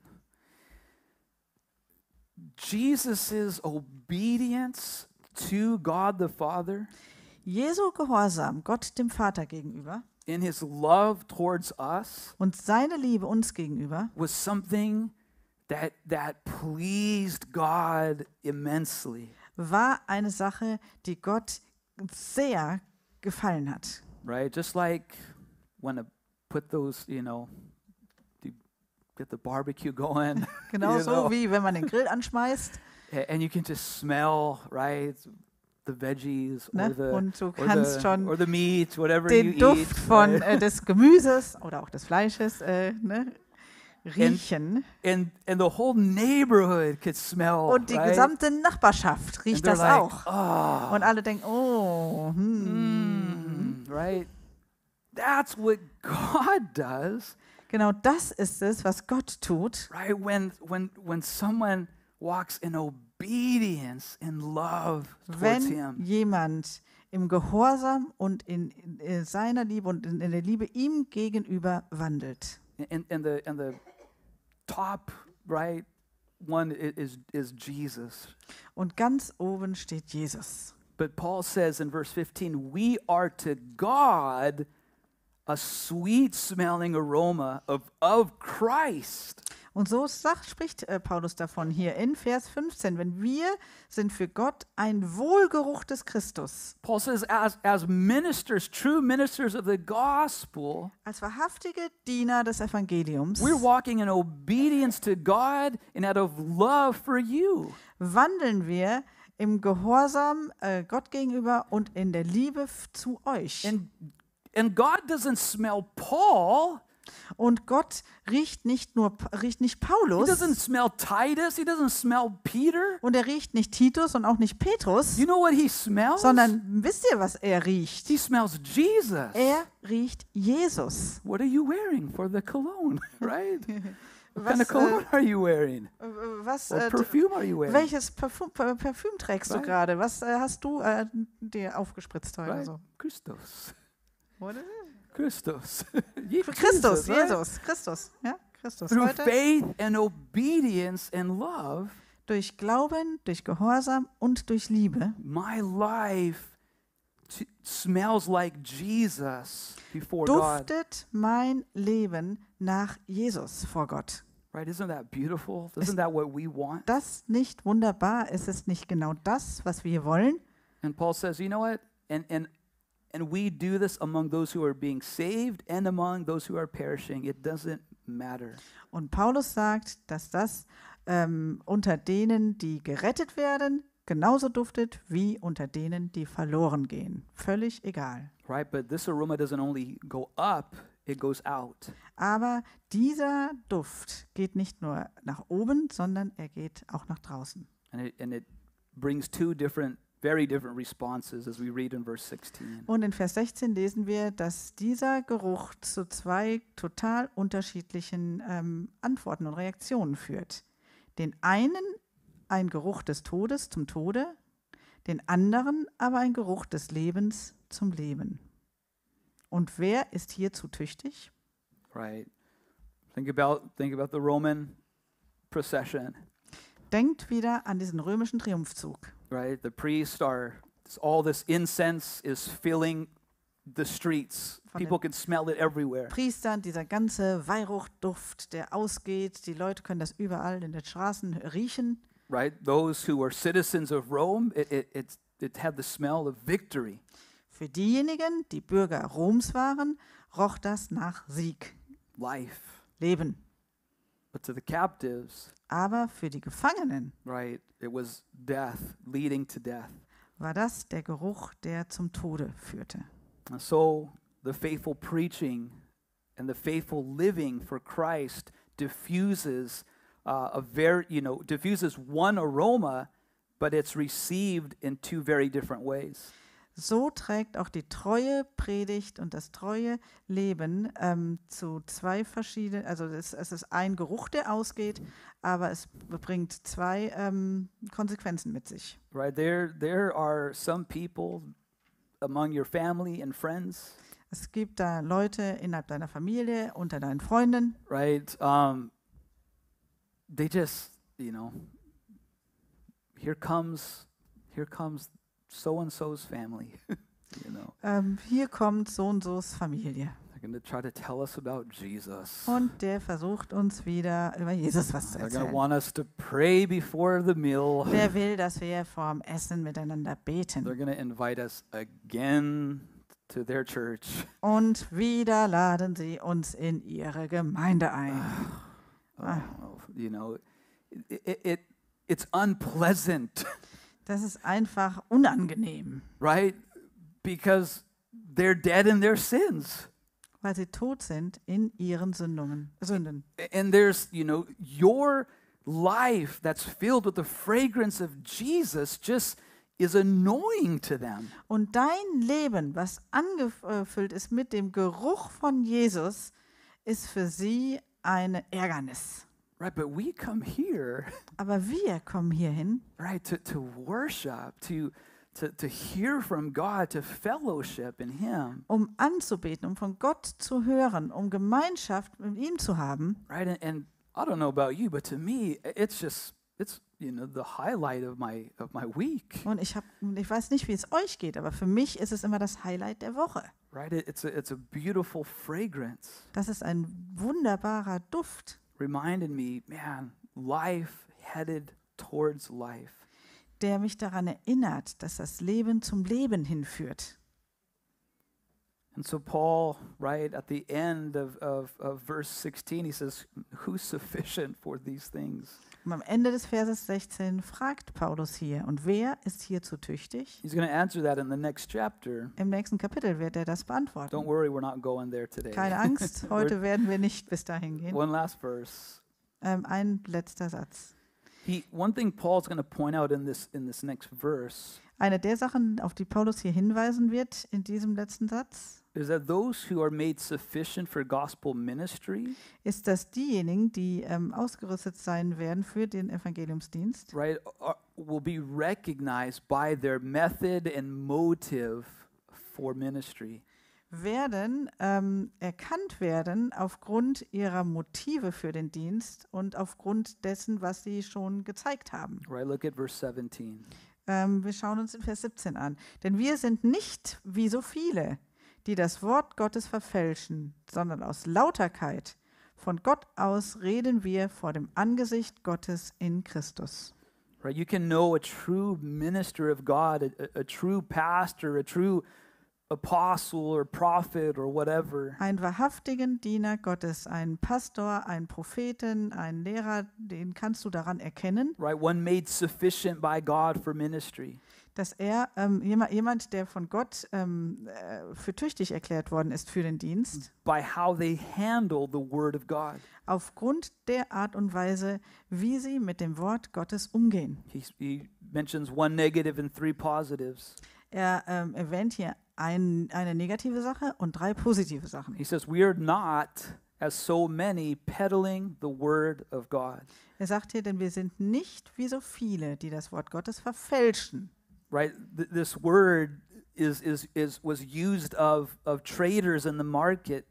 Jesus' obedience to God the Father Jesu Gehorsam Gott dem Vater gegenüber in his love towards us und seine Liebe uns gegenüber was something that that pleased God immensely. war eine Sache, die Gott sehr gefallen hat. Right? Just like when I put those, you know, you get the barbecue going. Genauso you know, wie wenn man den Grill anschmeißt, a- and you can just smell, right? The veggies ne? or the Und du or kannst the, schon or the meat, whatever you den eat. Duft von right? äh, des Gemüses oder auch des Fleisches äh, ne? riechen. and and the whole neighborhood could smell. Und die right? gesamte Nachbarschaft And riecht they're das like, auch. Oh, Und alle denken, oh, hm. mm, right? That's what God does, Genau das ist es, was Gott tut, right? When when when someone walks in obedience and love towards wenn Him, jemand im Gehorsam und in, in seiner Liebe und in, in der Liebe ihm gegenüber wandelt. and and the and the top right one i- is is Jesus. Und ganz oben steht Jesus. But Paul says in verse fifteen, we are to God a sweet smelling aroma of, of Christ. Und so sagt, spricht äh, Paulus davon hier in Vers fünfzehn, wenn wir sind für Gott ein Wohlgeruch des Christus. Paul says, as, as ministers, true ministers of the gospel, Als wahrhaftige Diener des Evangeliums we're walking in obedience to God and out of love for you. wandeln wir im Gehorsam äh, Gott gegenüber und in der Liebe f- zu euch. And, and God doesn't smell Paul Und Gott riecht nicht nur riecht nicht He Paulus doesn't smell Titus. He doesn't smell Peter. und er riecht nicht Titus und auch nicht Petrus, You know what he smells? sondern wisst ihr, was er riecht? He smells Jesus. Er riecht Jesus. What are you wearing for the cologne, right? What kind Was, of cologne are you wearing? äh, was, What äh, perfume are you wearing? welches Parfüm, Pa- Parfüm trägst du Right. gerade? Was äh, hast du äh, dir aufgespritzt heute? Right? So? Christos. What is it? Christos. Je- Christus, right? Jesus, Christus, ja, Christus. Through Heute faith and obedience and love, durch Glauben, durch Gehorsam und durch Liebe my life t- smells like Jesus before God. duftet mein Leben nach Jesus vor Gott. Right? Isn't that beautiful? Isn't that what we want? Das nicht wunderbar? Ist es nicht genau das, was wir wollen? And Paul says, you know what? And and and we do this among those who are being saved and among those who are perishing. It doesn't matter. Und Paulus sagt, dass das ähm, unter denen, die gerettet werden, genauso duftet wie unter denen, die verloren gehen. Völlig egal. Right? But this aroma doesn't only go up, it goes out. Aber dieser Duft geht nicht nur nach oben, sondern er geht auch nach draußen. And it and it brings two different, very different responses as we read in verse sixteen. Und in Vers sechzehn lesen wir, dass dieser Geruch zu zwei total unterschiedlichen ähm, Antworten und Reaktionen führt. Den einen ein Geruch des Todes zum Tode, den anderen aber ein Geruch des Lebens zum Leben. Und wer ist hierzu tüchtig? Right? Think about think about the Roman procession. Denkt wieder an diesen römischen Triumphzug. Right? The priests are all this incense is filling the streets. Von den- People can smell it everywhere. Priestern, dieser ganze Weihrauchduft, der ausgeht, die Leute können das überall in den Straßen riechen. Right? Those who were citizens of Rome, it it it, it had the smell of victory. Für diejenigen, die Bürger Roms waren, roch das nach Sieg, Life. Leben. But to the captives, Aber für die Gefangenen right, it was death, leading to death. war das der Geruch, der zum Tode führte. And so the faithful preaching and the faithful living for Christ diffuses uh, a very, you know, diffuses one aroma, but it's received in two very different ways. So trägt auch die treue Predigt und das treue Leben ähm, zu zwei verschiedenen, also es, es ist ein Geruch, der ausgeht, aber es bringt zwei ähm, Konsequenzen mit sich. Right? There there are some people among your family and friends, Es gibt da Leute innerhalb deiner Familie, unter deinen Freunden, right? Um, they just, you know, here comes here comes so and so's family. You know, ähm, hier kommt so und so's Familie. they're going to try to tell us about Jesus. Und der versucht uns wieder über Jesus was zu They're going to erzählen. want us to pray before the meal. Der will, dass wir vorm Essen miteinander They're beten. going to invite us again to their church. Und wieder laden sie uns in ihre Gemeinde ein. Ah. Oh, you know, it, it, it it's unpleasant, Das ist einfach unangenehm, right? Because they're dead in their sins. weil sie tot sind in ihren Sündungen, Sünden. And there's, you know, your life that's filled with the fragrance of Jesus just is annoying to them. Und dein Leben, was angefüllt ist mit dem Geruch von Jesus, ist für sie eine Ärgernis. Right, but we come here, Aber wir kommen hierhin, right, to, to worship, to, to, to hear from God, to fellowship in Him, um anzubeten, um von Gott zu hören, um Gemeinschaft mit ihm zu haben. right? And, and I don't know about you, but to me, it's just, it's, you know, the highlight of my, of my week, Und ich, hab, ich weiß nicht, wie es euch geht, aber für mich ist es immer das Highlight der Woche. right? It, it's, a, it's a beautiful fragrance, Das ist ein wunderbarer Duft, reminded me, man, life headed towards life. der mich daran erinnert, dass das Leben zum Leben hinführt. And so Paul, right, at the end of, of, of verse sixteen, he says, who's sufficient for these things? Und am Ende des Verses sechzehn fragt Paulus hier, und wer ist hierzu tüchtig? He's going to answer that in the next chapter. Im nächsten Kapitel wird er das beantworten. Don't worry, we're not going there today. Keine Angst, heute werden wir nicht bis dahin gehen. One last verse. Ähm, ein letzter Satz. He, one thing Paul's going to point out in this in this next verse Eine der Sachen, auf die Paulus hier hinweisen wird in diesem letzten Satz, is that those who are made sufficient for gospel ministry, ist, dass diejenigen, die ähm, ausgerüstet sein werden für den Evangeliumsdienst, right, are, will be recognized by their method and motive for ministry. werden ähm, erkannt werden aufgrund ihrer Motive für den Dienst und aufgrund dessen, was sie schon gezeigt haben. Right, look at verse seventeen. Ähm, wir schauen uns in Vers siebzehn an. Denn wir sind nicht wie so viele, die das Wort Gottes verfälschen, sondern aus Lauterkeit von Gott aus reden wir vor dem Angesicht Gottes in Christus. Right, you can know a true minister of God, a, a, a true pastor, a true apostle or prophet or whatever. Einen wahrhaftigen Diener Gottes, einen Pastor, einen Propheten, einen Lehrer, den kannst du daran erkennen, Right, one made sufficient by God for ministry. dass er ähm, jemand, jemand, der von Gott ähm, äh, für tüchtig erklärt worden ist für den Dienst, By how they handle the word of God. aufgrund der Art und Weise, wie sie mit dem Wort Gottes umgehen. He, he mentions one negative and three positives. Er ähm, erwähnt hier ein, eine negative Sache und drei positive Sachen. He says, we are not, as so many, peddling the word of God. Er sagt hier, denn wir sind nicht wie so viele, die das Wort Gottes verfälschen. Right? Th- this word is, is, is, was used of, of traders in the market.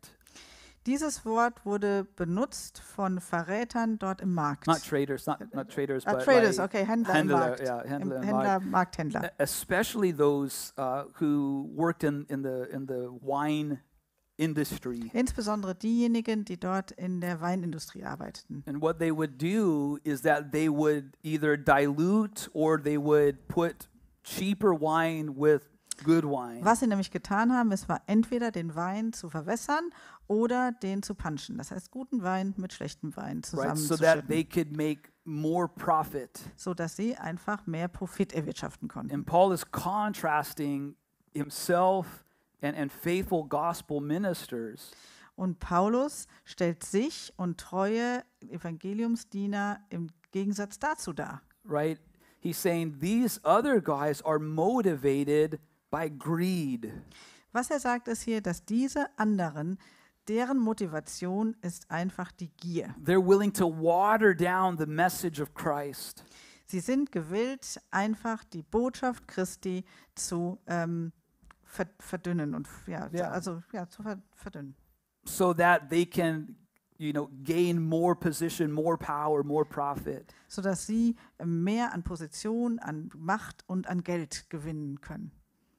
Dieses Wort wurde benutzt von Verrätern dort im Markt. Not traders, not, not traders, Ah, but Traders, like okay, Händler, Händler, im Markt. ja, Händler Im im Händler, Markt. Markthändler. E- especially those uh, who worked in, in, the, in the wine industry. Insbesondere diejenigen, die dort in der Weinindustrie arbeiteten. And what they would do is that they would either dilute or they would put cheaper wine with good wine. Was sie nämlich getan haben, es war entweder den Wein zu verwässern oder den zu punchen. Das heißt, guten Wein mit schlechtem Wein Right, so that they zusammenzuschütten, could make more profit. sodass sie einfach mehr Profit erwirtschaften konnten. And Paul is contrasting himself and, and faithful gospel ministers Und Paulus stellt sich und treue Evangeliumsdiener im Gegensatz dazu dar. right? He's saying these other guys are motivated by greed. Was er sagt, ist hier, dass diese anderen, deren Motivation ist einfach die Gier. They're willing to water down the message of Christ. Sie sind gewillt, einfach die Botschaft Christi zu ähm, ver verdünnen und ja, Ja. also ja, zu ver verdünnen, So that they can, you know, gain more position, more power, more profit. sodass sie mehr an Position, an Macht und an Geld gewinnen können.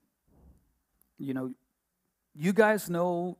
You know, you guys know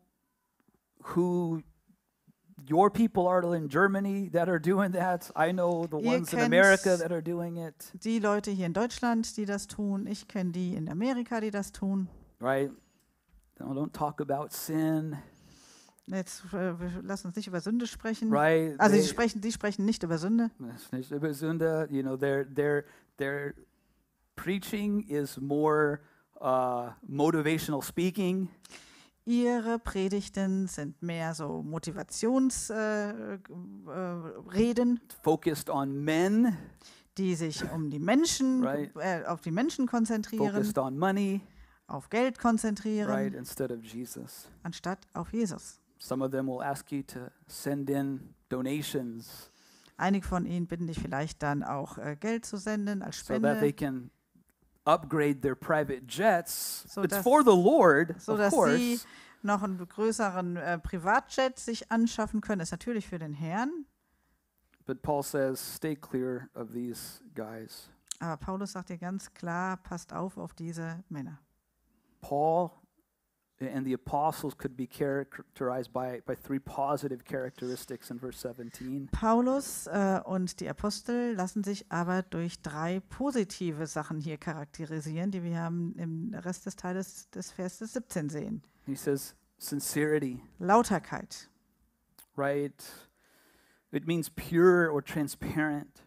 who your people are in Germany that are doing that. I know the Ihr ones in kennt- America that are doing it, Die Leute hier in Deutschland, die das tun, ich kenne die in Amerika, die das tun. right? Don't, don't talk about sin, Jetzt äh, wir lassen uns nicht über Sünde sprechen. right? Also They- sie sprechen, die sprechen nicht über Sünde. Das nicht über Sünde, you know, their their their preaching is more uh, motivational speaking. Ihre Predigten sind mehr so Motivationsreden, äh, äh, Reden, Focused on men, die sich um die Menschen, Right. äh, auf die Menschen konzentrieren, focused on money, auf Geld konzentrieren, right, instead of Jesus. anstatt auf Jesus. Some of them will ask you to send in donations Einige von ihnen bitten dich vielleicht dann auch äh, Geld zu senden als so that they Spende, can upgrade their private jets. So It's dass- for the Lord, so of dass course, sie noch einen größeren äh, Privatjet sich anschaffen können. Ist natürlich für den Herrn, but Paul says, stay clear of these guys. aber Paulus sagt dir ganz klar, passt auf auf diese Männer. Paul and the apostles could be characterized by, by three positive characteristics in verse seventeen. Paulus äh, und die Apostel lassen sich aber durch drei positive Sachen hier charakterisieren, die wir haben im Rest des Teiles des Verses siebzehn sehen. He says, sincerity, Lauterkeit. right? It means pure or transparent.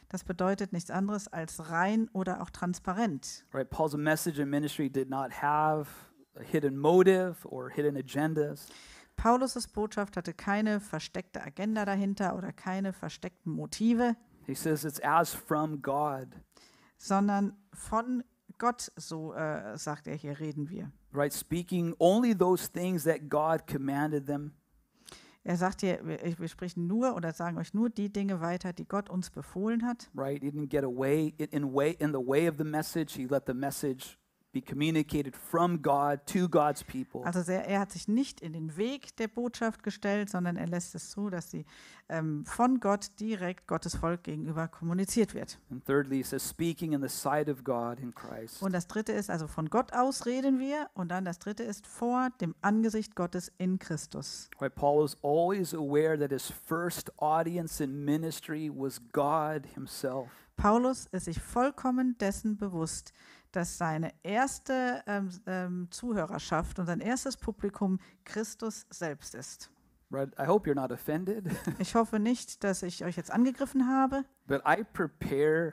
Das bedeutet nichts anderes als rein oder auch transparent. Right? Paul's message and ministry did not have a hidden motive or hidden agendas. Paulus' Botschaft hatte keine versteckte Agenda dahinter oder keine versteckten Motive, He says it's as from God. sondern von Gott, so äh, sagt er hier, reden wir. Right? Speaking only those things that God commanded them. Er sagt hier, wir, wir sprechen nur oder sagen euch nur die Dinge weiter, die Gott uns befohlen hat. Right? He didn't get away in, in way in the way of the message. He let the message be communicated from God to God's people. Also sehr, er hat sich nicht in den Weg der Botschaft gestellt, sondern er lässt es zu, dass sie ähm, von Gott direkt Gottes Volk gegenüber kommuniziert wird. And thirdly, he says, speaking in the sight of God in Christ. Und das dritte ist, also von Gott aus reden wir. Und dann das dritte ist vor dem Angesicht Gottes in Christus. Right? Paul was always aware that his first audience in ministry was God himself. Paulus ist sich vollkommen dessen bewusst, dass seine erste ähm, ähm, Zuhörerschaft und sein erstes Publikum Christus selbst ist. Right? I hope you're not offended, Ich hoffe nicht, dass ich euch jetzt angegriffen habe, but I prepare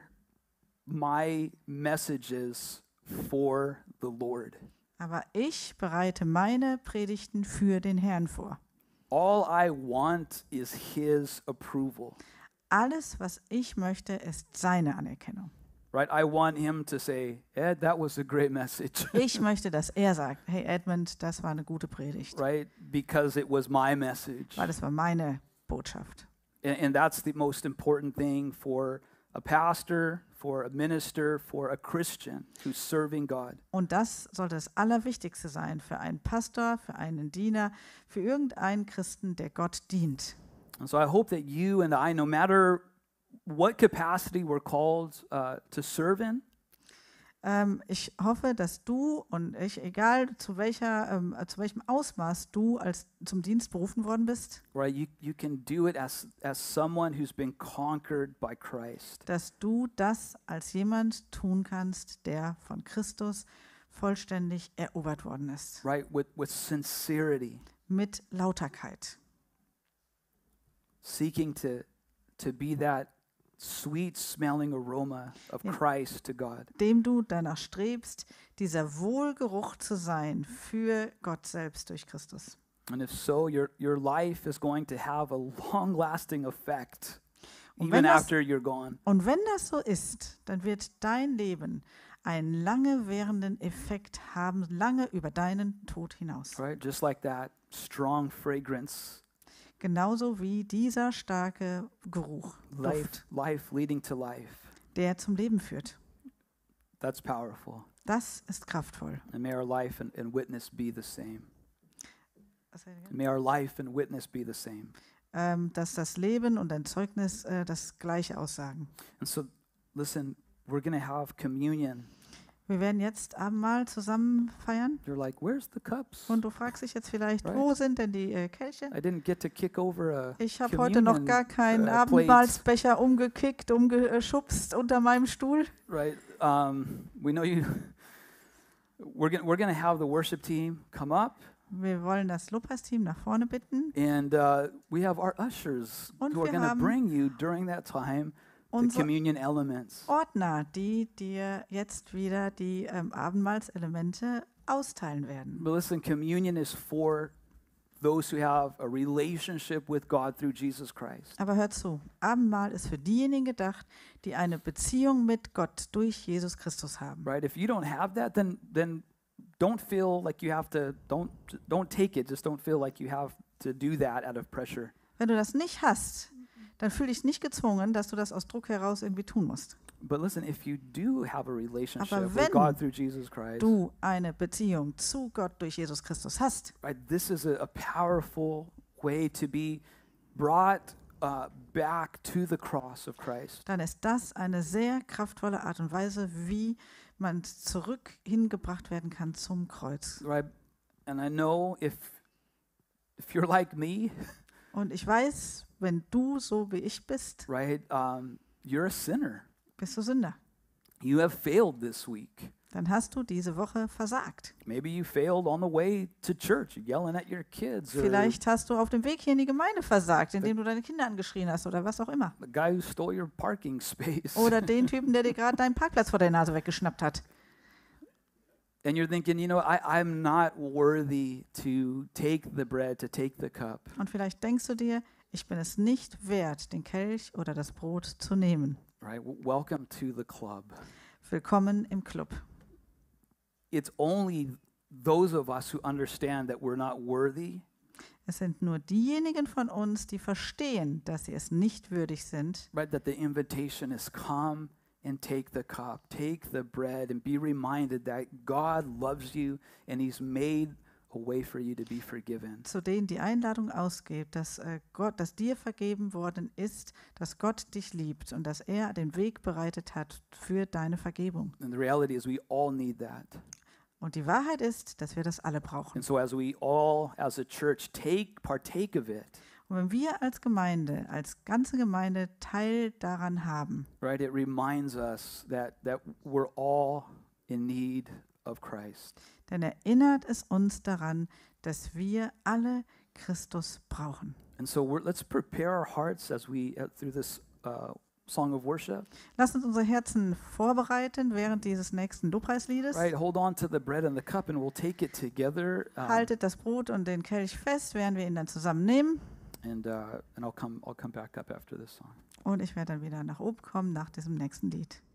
my messages for the Lord. aber ich bereite meine Predigten für den Herrn vor. All I want is his approval. Alles, was ich möchte, ist seine Anerkennung. Right? I want him to say, Ed, that was a great message. Ich möchte, dass er sagt, hey Edmund, das war eine gute Predigt, Right? Because it was my message. weil das war meine Botschaft. And, and that's the most important thing for a pastor, for a minister, for a Christian who's serving God. Und das sollte das Allerwichtigste sein für einen Pastor, für einen Diener, für irgendeinen Christen, der Gott dient. And so I hope that you and I, no matter what capacity we're called uh, to serve in, Ähm, ich hoffe, dass du und ich, egal zu, welcher, ähm, zu welchem Ausmaß du als zum Dienst berufen worden bist, right, you, you can do it as, as someone who's been conquered by Christ. dass du das als jemand tun kannst, der von Christus vollständig erobert worden ist. Right? With, with sincerity, Mit Lauterkeit. seeking to, to be that sweet smelling aroma of Ja. Christ to God. Dem du danach strebst, dieser Wohlgeruch zu sein für Gott selbst durch Christus. And if so, your, your life is going to have a long-lasting effect Und even wenn das- after you're gone. Und wenn das so ist, dann wird dein Leben einen lange währenden Effekt haben, lange über deinen Tod hinaus. Right? Just like that strong fragrance, Genauso wie dieser starke Geruch, life, Duft, life leading to life. der zum Leben führt. That's powerful. Das ist kraftvoll. And may our life and, and witness be the same. May our life and witness be the same. Ähm, dass das Leben und dein Zeugnis äh, das Gleiche aussagen. And so, listen, we're going to have communion. Wir werden jetzt Abendmahl zusammen feiern. You're like, where's the cups? Und du fragst dich jetzt vielleicht, Right. wo sind denn die äh, Kelche? I didn't get to kick over a Ich habe heute noch Communion, gar keinen äh, Abendmahlsbecher umgekickt, umgeschubst unter meinem Stuhl. right. Um, we know you. We're going we're going to have the worship team come up, Wir wollen das Lobpreisteam nach vorne bitten. and uh, we have our ushers Und who are wir going to haben bring you during that time the Unsere communion elements. Ordner, die dir jetzt wieder die ähm, Abendmahlselemente austeilen werden. But listen, communion is for those who have a relationship with God through Jesus Christ. Aber hör zu, Abendmahl ist für diejenigen gedacht, die eine Beziehung mit Gott durch Jesus Christus haben. Right? If you don't have that, then then don't feel like you have to. Don't don't take it. Just don't feel like you have to do that out of pressure. Wenn du das nicht hast, dann fühl dich nicht gezwungen, dass du das aus Druck heraus irgendwie tun musst. But listen, if you do have a relationship Aber with wenn God through Jesus Christ, Du eine Beziehung zu Gott durch Jesus Christus hast, right? This is a, a powerful way to be brought uh, back to the cross of Christ. dann ist das eine sehr kraftvolle Art und Weise, wie man zurück hingebracht werden kann zum Kreuz. Right? And I know if if you're like me, Und ich weiß, wenn du so wie ich bist, right? Um, you're a sinner. bist du Sünder. You have failed this week. dann hast du diese Woche versagt. Maybe you failed on the way to church, yelling at your kids, or Vielleicht hast du auf dem Weg hier in die Gemeinde versagt, indem du deine Kinder angeschrien hast oder was auch immer. the guy who stole your parking space. Oder den Typen, der dir gerade deinen Parkplatz vor der Nase weggeschnappt hat. And you're thinking, you know, I, I'm not worthy to take the bread, to take the cup. Und vielleicht denkst du dir, ich bin es nicht wert, den Kelch oder das Brot zu nehmen. Right? W- Welcome to the club. Willkommen im Club. It's only those of us who understand that we're not worthy Es sind nur diejenigen von uns, die verstehen, dass sie es nicht würdig sind, right? That the invitation is come and take the cup, take the bread, and be reminded that God loves you and He's made a way for you to be forgiven. zu denen die Einladung ausgeht, dass äh, Gott, dass dir vergeben worden ist, dass Gott dich liebt und dass er den Weg bereitet hat für deine Vergebung. And the reality is, we all need that. Und die Wahrheit ist, dass wir das alle brauchen. And so, as we all, as a church, take partake of it, Und wenn wir als Gemeinde, als ganze Gemeinde Teil daran haben, right? It reminds us that that we're all in need of Christ. dann erinnert es uns daran, dass wir alle Christus brauchen. And so, we're, let's prepare our hearts as we uh, through this uh, song of worship. Lass uns unsere Herzen vorbereiten während dieses nächsten Lobpreisliedes. Right, hold on to the bread and the cup, and we'll take it together. Um, Haltet das Brot und den Kelch fest, während wir ihn dann zusammen nehmen. and uh, and I'll come I'll come back up after this song. Und ich werde dann wieder nach oben kommen nach diesem nächsten Lied.